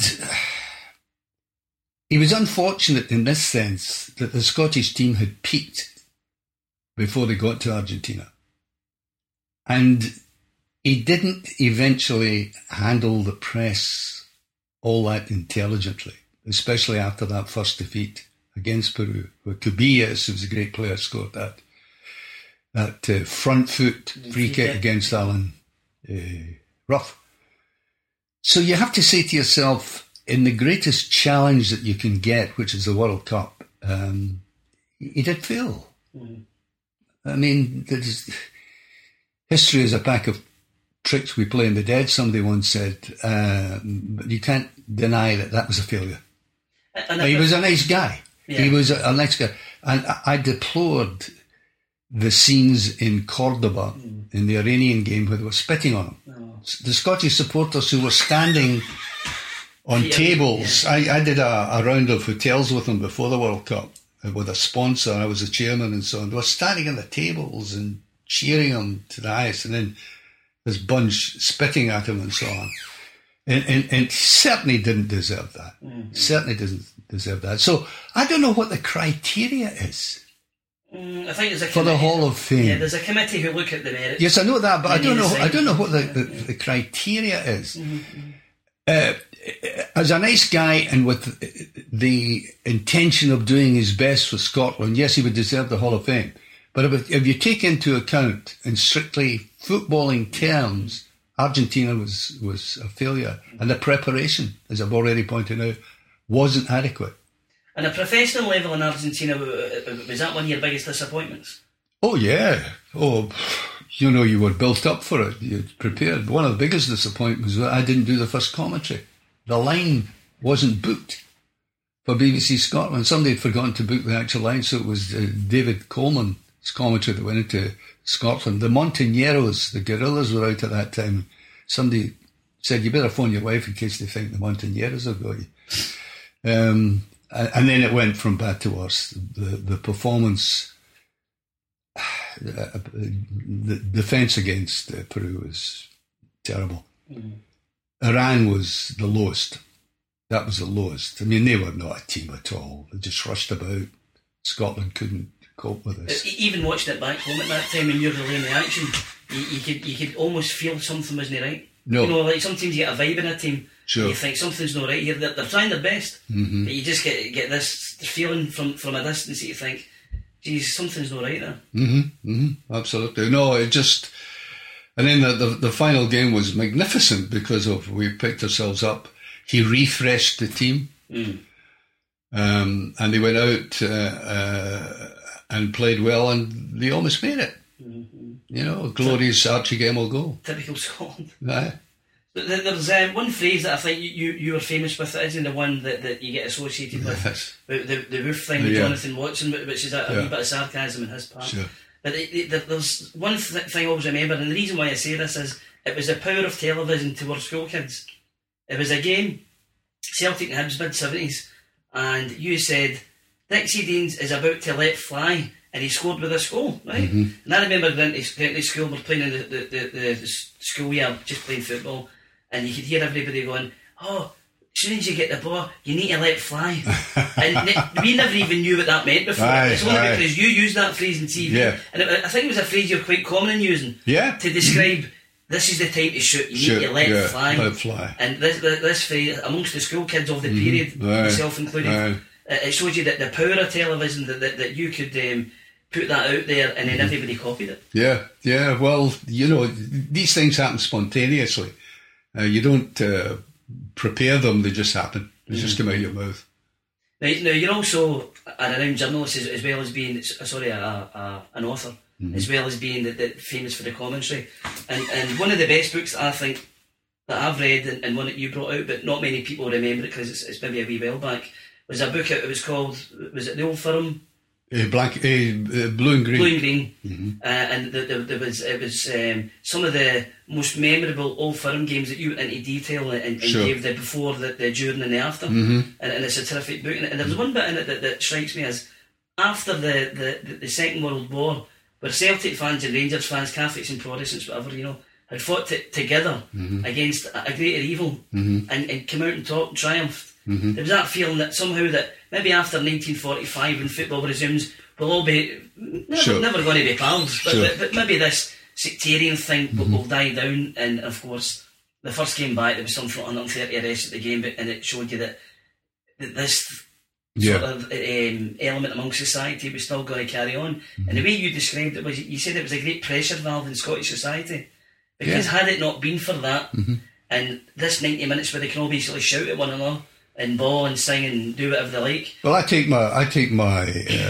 he was unfortunate in this sense that the Scottish team had peaked before they got to Argentina. And he didn't eventually handle the press all that intelligently, especially after that first defeat against Peru, where Cubillas, who was a great player, scored that front foot free kick against Alan Rough. So you have to say to yourself, in the greatest challenge that you can get, which is the World Cup, he did fail. I mean, history is a pack of tricks we play in the dead, somebody once said, but you can't deny that was a failure. He was a nice guy. Yeah. He was a nice guy. And I deplored the scenes in Cordoba in the Iranian game where they were spitting on him. Oh. The Scottish supporters who were standing on tables. Yeah. I did a round of hotels with them before the World Cup with a sponsor. I was the chairman and so on. They were standing on the tables and cheering him to the highest, and then this bunch spitting at him and so on. And certainly didn't deserve that. Certainly doesn't deserve that. So I don't know what the criteria is. I think there's a for the Hall of Fame. Yeah, there's a committee who look at the merits. Yes, I know that, but I don't know what the criteria is. As a nice guy and with the intention of doing his best for Scotland, yes, he would deserve the Hall of Fame. But if you take into account in strictly footballing terms, Argentina was a failure, and the preparation, as I've already pointed out, wasn't adequate. On a professional level in Argentina, was that one of your biggest disappointments? Oh, yeah. Oh, you were built up for it. You prepared. One of the biggest disappointments was that I didn't do the first commentary. The line wasn't booked for BBC Scotland. Somebody had forgotten to book the actual line, so it was David Coleman's commentary that went into Scotland. The Montañeros, the guerrillas, were out at that time. Somebody said, you better phone your wife in case they think the Montañeros have got you. And then it went from bad to worse. The performance, the defence against Peru was terrible. Iran was the lowest. That was the lowest. I mean, they were not a team at all. They just rushed about. Scotland couldn't cope with this. Even watching it back home at that time when you're relaying the action, you could almost feel something wasn't right. No. Like sometimes you get a vibe in a team. Sure. You think something's not right here. They're trying their best, but you just get this feeling from a distance that you think, geez, something's not right there. Absolutely. No, it just... And then the final game was magnificent because we picked ourselves up. He refreshed the team. And they went out and played well, and they almost made it. Glorious Archie Gemmill goal. Typical Scotland. Aye. But there's one phrase that I think you were famous with. It isn't the one that you get associated with. Yes. The roof thing with Jonathan Watson, which is a wee bit of sarcasm on his part. Sure. But there's one thing I always remember, and the reason why I say this is it was the power of television towards school kids. It was a game, Celtic and Hibs mid-70s, and you said Dixie Deans is about to let fly and he scored with this goal, right? And I remember going to school, we're playing in the school year, just playing football, and you could hear everybody going, "Oh, as soon as you get the ball, you need to let it fly." And we never even knew what that meant before. It's only because you used that phrase in TV. And I think it was a phrase you're quite common in using to describe this is the time to shoot, you need to let it fly. Let it fly. And this phrase, amongst the school kids of the period, myself included, it shows you that the power of television, that you could put that out there and then everybody copied it. Yeah, well, these things happen spontaneously. You don't prepare them, they just happen. They just come out of your mouth. Now you're also a renowned journalist as well as being, an author, as well as being the famous for the commentary. And one of the best books I think that I've read, and one that you brought out, but not many people remember it because it's maybe a wee while back, was a book. It was called, was it The Old Firm? Blue and Green. Blue and Green. And it was some of the most memorable Old Firm games that you went into detail and gave the before, the during and the after. And it's a terrific book. And there's one bit in it that strikes me as after the Second World War, where Celtic fans and Rangers fans, Catholics and Protestants, whatever, had fought together against a greater evil and come out and talk and triumphed. There was that feeling that somehow that maybe after 1945 when football resumes, we'll all be never going to be pals, but maybe this sectarian thing will die down. And of course, the first game back, there was some 130 arrests at the game, and it showed you that this sort of element among society was still going to carry on. And the way you described it was, you said it was a great pressure valve in Scottish society, because had it not been for that, and this 90 minutes where they can all basically shout at one another and bawl and sing and do whatever they like. Well, I take my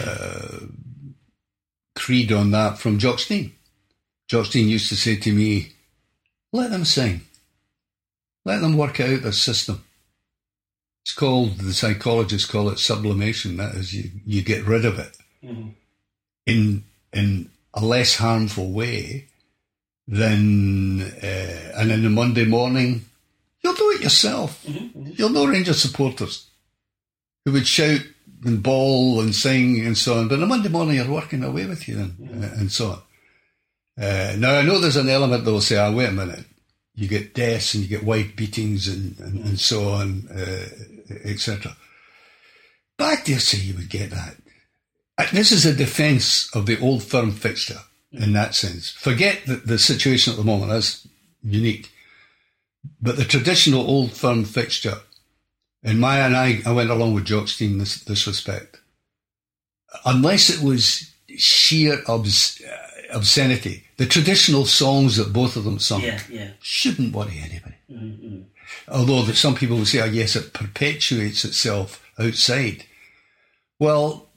creed on that from Jock Stein. Jock Stein used to say to me, "Let them sing. Let them work out their system." It's called, the psychologists call it sublimation. That is, you get rid of it in a less harmful way than, and in the Monday morning, you'll do it yourself. You'll know Rangers supporters who would shout and bawl and sing and so on, but on Monday morning you're working away with you and so on. Now I know there's an element that will say, wait a minute, you get deaths and you get wife beatings and so on, etc. But I dare say you would get that. This is a defence of the Old Firm fixture in that sense. Forget the situation at the moment, that's unique. But the traditional Old Firm fixture, and I went along with Jock Stein in this respect, unless it was sheer obscenity, the traditional songs that both of them sung shouldn't worry anybody. Although some people will say, yes, it perpetuates itself outside. Well,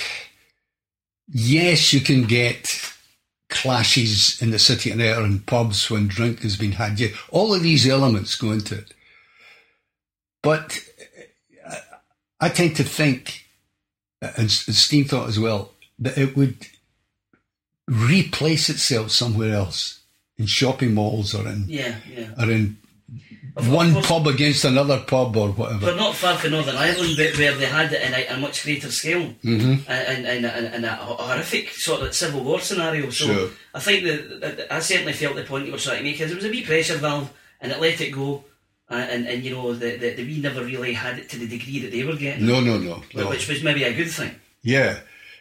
yes, you can get clashes in the city and air and pubs when drink has been had. Yeah, all of these elements go into it. But I tend to think, and Stein thought as well, that it would replace itself somewhere else, in shopping malls or in one pub against another pub or whatever. But not far from Northern Ireland, where they had it in a much greater scale and a horrific sort of civil war scenario. So I think that I certainly felt the point you were trying to make, because it was a wee pressure valve and it let it go. And we never really had it to the degree that they were getting. No. Which was maybe a good thing. Yeah.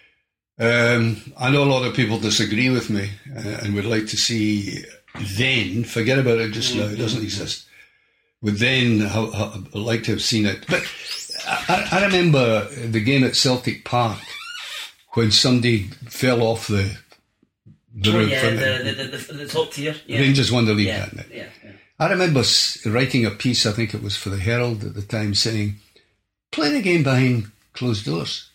I know a lot of people disagree with me and would like to see then, forget about it just now, it doesn't exist, would then like to have seen it. But I remember the game at Celtic Park when somebody fell off the roof. The top tier. Yeah. Rangers won the league that night. Yeah. I remember writing a piece, I think it was for the Herald at the time, saying, play the game behind closed doors.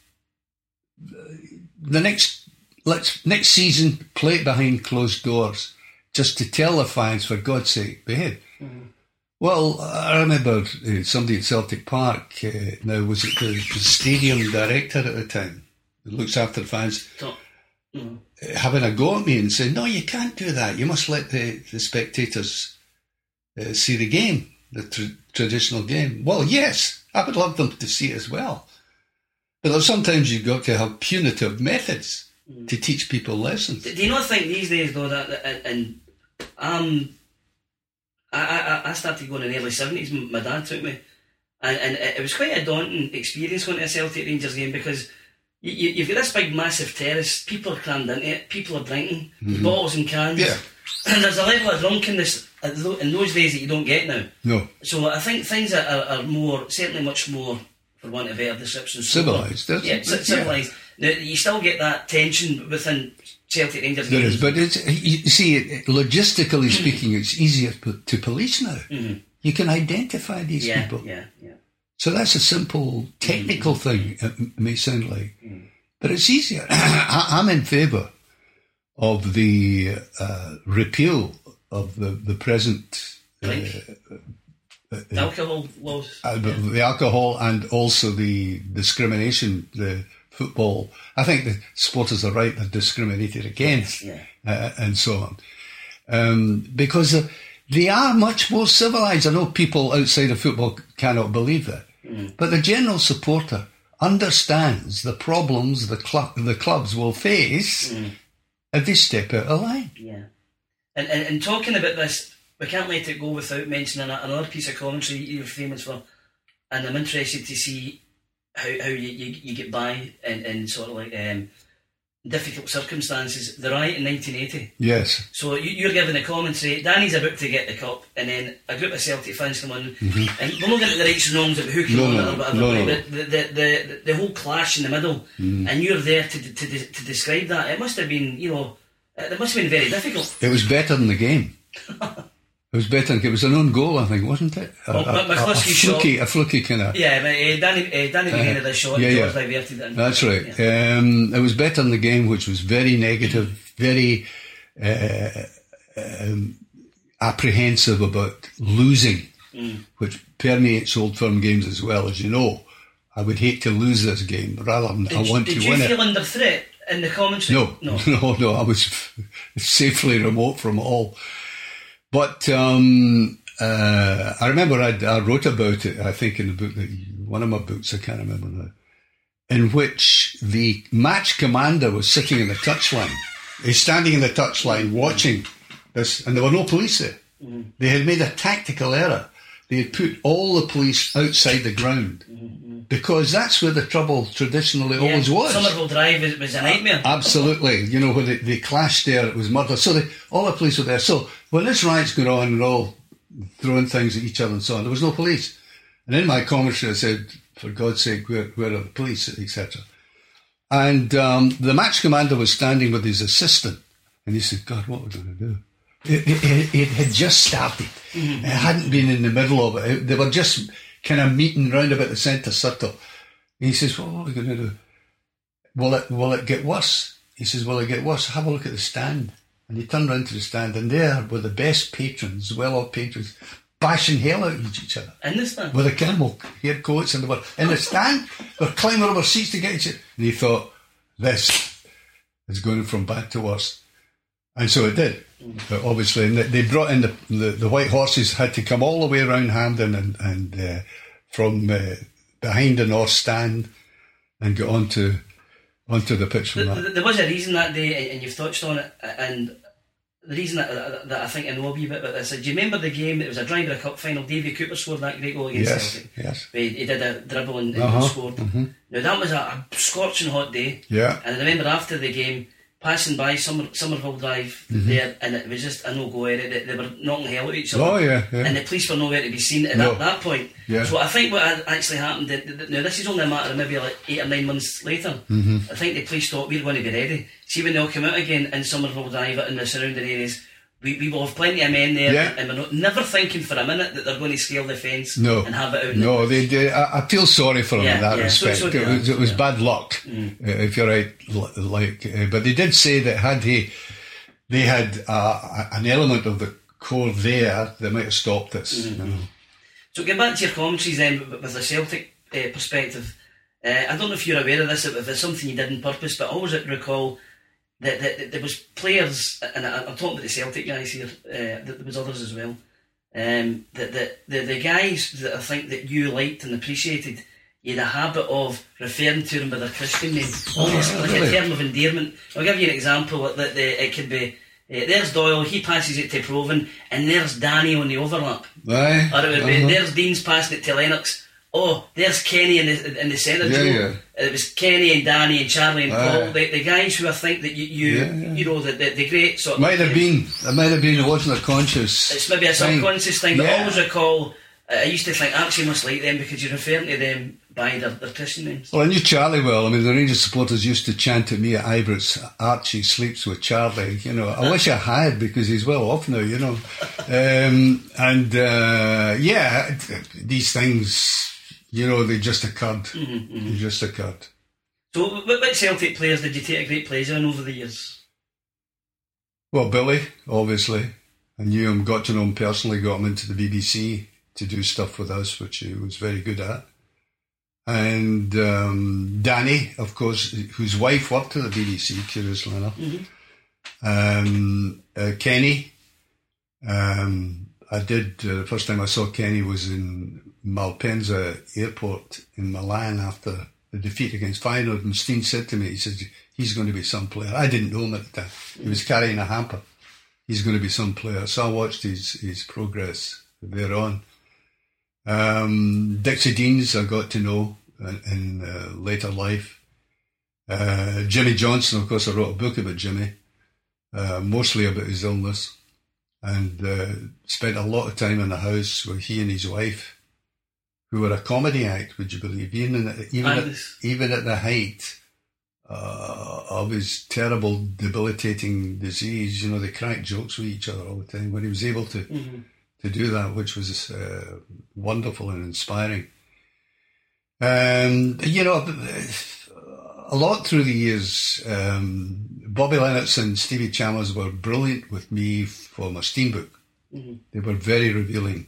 The next season, play it behind closed doors, just to tell the fans, for God's sake, behave. Well, I remember somebody at Celtic Park, now was it the stadium director at the time, who looks after the fans, having a go at me and saying, no, you can't do that. You must let the spectators see the game, the traditional game. Well, yes, I would love them to see it as well. But sometimes you've got to have punitive methods. to teach people lessons. Do you not think these days though that and I started going in the early 70s. My dad took me, and it was quite a daunting experience going to a Celtic Rangers game because you've got this big massive terrace, people are crammed into it, people are drinking, bottles and cans, and there's a level of drunkenness in those days that you don't get now. No. So I think things are more, certainly much more, for want of a better description, civilised. Civilised. Now, you still get that tension within Celtic Rangers there games. is, but you see, logistically speaking, it's easier to police now. You can identify these people. Yeah. So that's a simple technical thing, it may sound like. But it's easier. I'm in favour of the repeal of the present... alcohol laws. The alcohol and also the discrimination, the football. I think the supporters are right, they're discriminated against, and so on. Because they are much more civilised. I know people outside of football cannot believe that. But the general supporter understands the problems the clubs will face if they step out of line. Yeah. And talking about this, we can't let it go without mentioning another piece of commentary you're famous for, and I'm interested to see how you get by in sort of like difficult circumstances. The riot in 1980. Yes. So you're giving the commentary. Danny's about to get the cup, and then a group of Celtic fans come on, and we're not getting the rights and wrongs about who came on it or whatever. But the whole clash in the middle, and you're there to describe that. It must have been, it must have been very difficult. It was better than the game. It was better. It was an own goal, I think, wasn't it? A fluky kind of... Yeah, but Danny began at a shot and George diverted it. That's right. It was better than the game, which was very negative, very apprehensive about losing, which permeates Old Firm games as well, as you know. I would hate to lose this game, rather than I want to win it. Did you feel under threat in the commentary? No. I was safely remote from all. But I remember I wrote about it, I think, in the book, one of my books, I can't remember now, in which the match commander was sitting in the touchline. He's standing in the touchline watching this, and there were no police there. They had made a tactical error. They had put all the police outside the ground. Because that's where the trouble traditionally always was. Somerville Drive was a nightmare. Absolutely. When they clashed there, it was murder. So all the police were there. So when this riot's going on and all throwing things at each other and so on, there was no police. And in my commentary I said, for God's sake, where are the police, etc. And the match commander was standing with his assistant. And he said, God, what are we going to do? It had just started. It hadn't been in the middle of it. They were just kind of meeting round about the centre circle. And he says, well, what are we going to do? Will it get worse? He says, will it get worse? Have a look at the stand. And he turned round to the stand, and there were the best patrons, well-off patrons, bashing hell out of each other. In the stand? With a camel, hair coats, and they were in the stand. They were climbing over seats to get each other. And he thought, this is going from bad to worse. And so it did. Obviously, and they brought in the white horses, had to come all the way around Hampden and from behind the North Stand and get onto the pitch from that. There was a reason that day, and you've touched on it, and the reason that I think I know a wee bit about this. Do you remember the game? It was a Drybrough Cup final. Davy Cooper scored that great goal against Celtic. Yes. He did a dribble and scored. Now that was a scorching hot day. Yeah. And I remember after the game, passing by Somerville Drive there, and it was just a no-go area. They were knocking hell at each other. Oh, yeah. And the police were nowhere to be seen at that point. Yeah. So I think what actually happened, now this is only a matter of maybe like 8 or 9 months later, I think the police thought we're going to be ready. See, when they'll come out again in Somerville Drive and the surrounding areas, we will have plenty of men there, and we're never thinking for a minute that they're going to scale the fence and have it out. No, they did. I feel sorry for them in that respect. So it was bad luck, if you're right. But they did say that they had an element of the core there, they might have stopped this. So get back to your commentaries then with the Celtic perspective. I don't know if you're aware of this, if it's something you did on purpose, but I always recall that there was players, and I'm talking about the Celtic guys here, there was others as well, that the guys that I think that you liked and appreciated, you had a habit of referring to them by their Christian name, almost like a term of endearment. I'll give you an example. That it could be, there's Doyle, he passes it to Proven, and there's Danny on the overlap. Aye. Or it would be, there's Dean's passing it to Lennox. Oh, there's Kenny in the centre. Yeah. It was Kenny and Danny and Charlie and Paul, the guys who I think that you know, the great sort of... It might have been, it wasn't a conscious... It's maybe a subconscious thing, but I always recall, I used to think, Archie must like them because you're referring to them by their Christian names. Well, I knew Charlie well. I mean, the Rangers supporters used to chant at me at Ibrox, Archie sleeps with Charlie. You know, I wish I had, because he's well off now, you know. These things, you know, they just occurred. They just occurred. So, what Celtic players did you take a great pleasure in over the years? Well, Billy, obviously. I knew him, got to know him personally, got him into the BBC to do stuff with us, which he was very good at. And Danny, of course, whose wife worked at the BBC, curiously enough. Kenny. The first time I saw Kenny was in Malpensa Airport in Milan after the defeat against Feyenoord, and Steen said to me, he said, he's going to be some player. I didn't know him at the time. He was carrying a hamper. He's going to be some player. So I watched his progress thereon. Dixie Deans I got to know in later life. Jimmy Johnson, of course, I wrote a book about Jimmy, mostly about his illness, and spent a lot of time in the house with he and his wife, who were a comedy act, would you believe, even at the height of his terrible, debilitating disease. You know, they cracked jokes with each other all the time. When he was able to do that, which was wonderful and inspiring. And, you know, a lot through the years, Bobby Lennox and Stevie Chalmers were brilliant with me for my Steam book. They were very revealing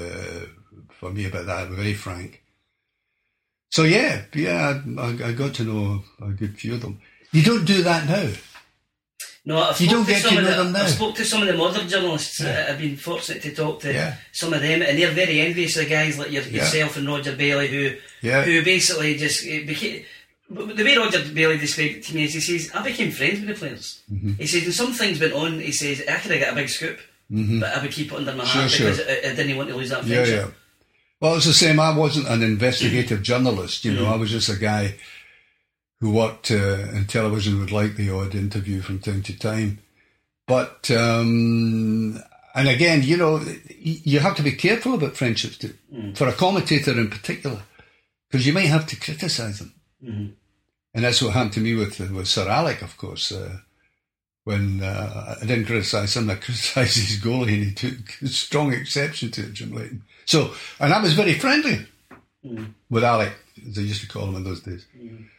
for me about that, very frank. So I got to know a good few of them. You don't do that now. No, you don't get to know them now. I spoke to some of the modern journalists. I've been fortunate to talk to some of them, and they're very envious of the guys like yourself and Roger Bailey, who basically just became... The way Roger Bailey described it to me is, he says, I became friends with the players. He says, and some things went on, he says, I could have got a big scoop, but I would keep it under my hat because I didn't want to lose that friendship. Yeah. Well, it's the same. I wasn't an investigative journalist, you know. I was just a guy who worked in television with like the odd interview from time to time. But, and again, you know, you have to be careful about friendships too, for a commentator in particular, because you might have to criticise them. And that's what happened to me with Sir Alec, of course. When I didn't criticise him, I criticised his goalie, and he took strong exception to it, Jim Leighton. So, and I was very friendly with Alec, as they used to call him in those days.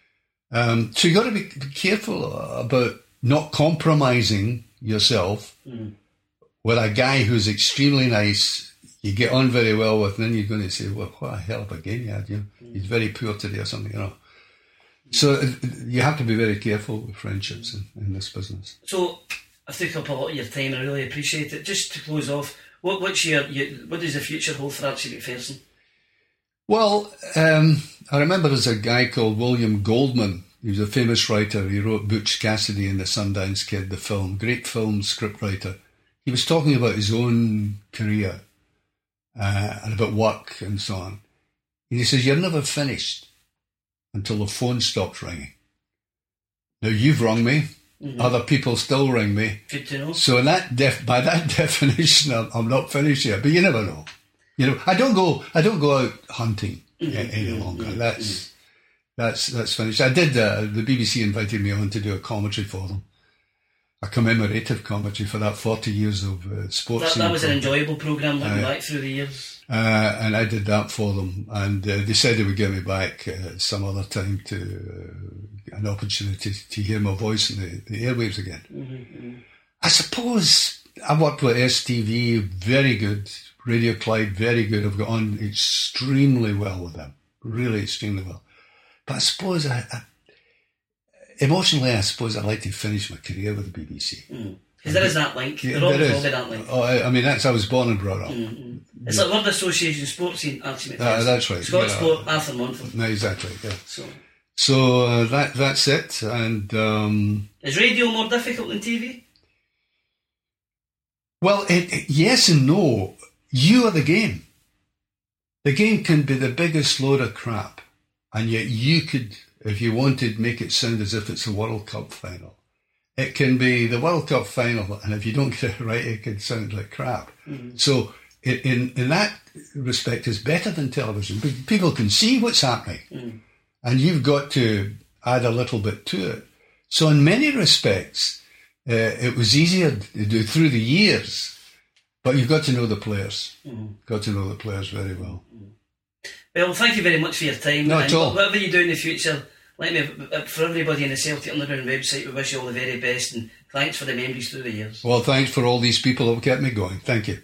So you got to be careful about not compromising yourself with a guy who's extremely nice, you get on very well with, and then you're going to say, well, what a hell of a game he had, you know. He's very poor today or something, you know. So you have to be very careful with friendships in this business. So I've taken up a lot of your time, and I really appreciate it. Just to close off, what does the future hold for Archie Macpherson? Well, I remember there's a guy called William Goldman. He was a famous writer. He wrote Butch Cassidy and the Sundance Kid, the film. Great film scriptwriter. He was talking about his own career and about work and so on. And he says, you're never finished until the phone stops ringing. Now, you've rung me. Other people still ring me. Good to know. So by that definition, I'm not finished yet. But you never know. You know, I don't go out hunting any longer. That's finished. I did. The BBC invited me on to do a commentary for them, a commemorative commentary for that 40 years of sports. That was an enjoyable programme looking back through the years. And I did that for them, and they said they would get me back some other time to an opportunity to hear my voice in the airwaves again. I suppose I worked with STV, very good, Radio Clyde, very good. I've got on extremely well with them, really extremely well. But I suppose emotionally, I suppose I'd like to finish my career with the BBC. Because there is that link. Yeah, there always there will is. be that link. Oh, I mean, I was born and brought up. It's like Word Association Sports Scene, Archie McPherson. That's right. Scottish Yeah. Sport, Arthur Montfort. No, exactly. Yeah. So That's it. And is radio more difficult than TV? well, yes and no. You are the game. The game can be the biggest load of crap, and yet you could, if you wanted, make it sound as if it's a World Cup final. It can be the World Cup final, and if you don't get it right, it can sound like crap. So in that respect, it's better than television. People can see what's happening, and you've got to add a little bit to it. So in many respects, it was easier to do through the years, but you've got to know the players. Got to know the players very well. Well, thank you very much for your time. Not at all. Whatever you do in the future, for everybody in the Celtic Underground website, we wish you all the very best, and thanks for the memories through the years. Well, thanks for all these people who have kept me going. Thank you.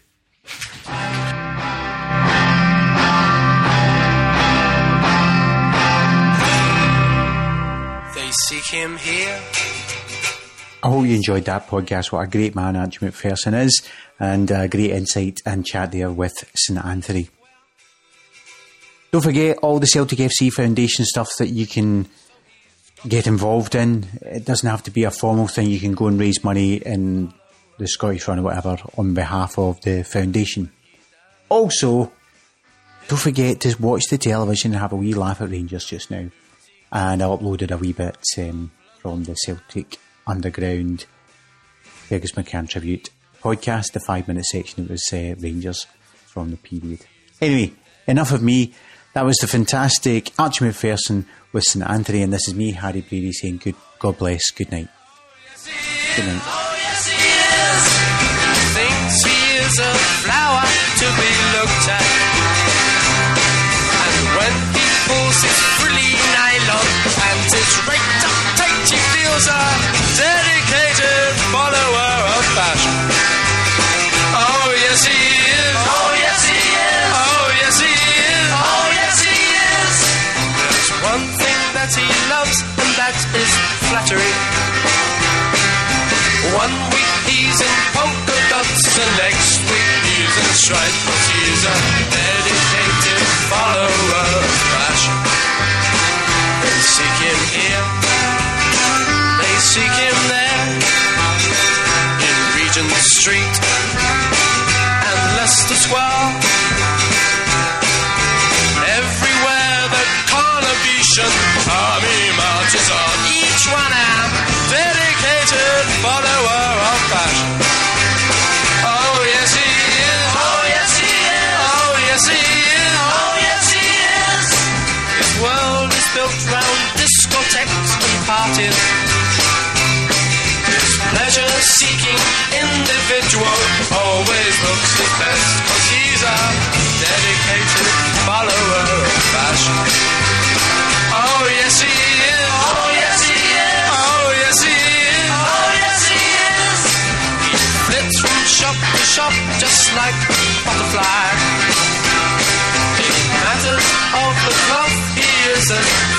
They seek him here. I hope you enjoyed that podcast. What a great man Archie McPherson is, and a great insight and chat there with St Anthony. Don't forget all the Celtic FC Foundation stuff that you can get involved in. It doesn't have to be a formal thing. You can go and raise money in the Scottish Run or whatever on behalf of the foundation. Also, don't forget to watch the television and have a wee laugh at Rangers just now. And I uploaded a wee bit from the Celtic Underground Fergus McCann Tribute podcast, the 5-minute section. It was Rangers from the period. Anyway, enough of me. That was the fantastic Archie McPherson with St Anthony, and this is me, Harry Brady, saying God bless, good night. Good night. Oh, yes, he is. Thinks he is a flower to be looked at. And when he pulls his frilly nylon and is raked up tight, he feels a dedicated follower of fashion. Oh, yes, he is. Oh, yes, he is. Oh, yes, he is. Oh, yes, he is. There's one thing that he loves, and that is flattery. One week he's in polka dots, the next week he's in stripes. He's a dedicated follower of fashion. They seek him here, they seek him there, in Regent Street and Leicester Square. Everywhere the Carnation army marches on, each one a dedicated follower of fashion. Oh, yes, he is. Oh, yes, he is. Oh, yes, he is. Oh, yes, he is. His world is built round discotheques and parties. His pleasure-seeking individual always looks his best, 'cause he's a dedicated follower of fashion. Oh, yes, he is. Oh, yes, he is. Oh, yes, he is. Oh, yes, he is. He flits from shop to shop just like a butterfly. In matters of the cloth, he is as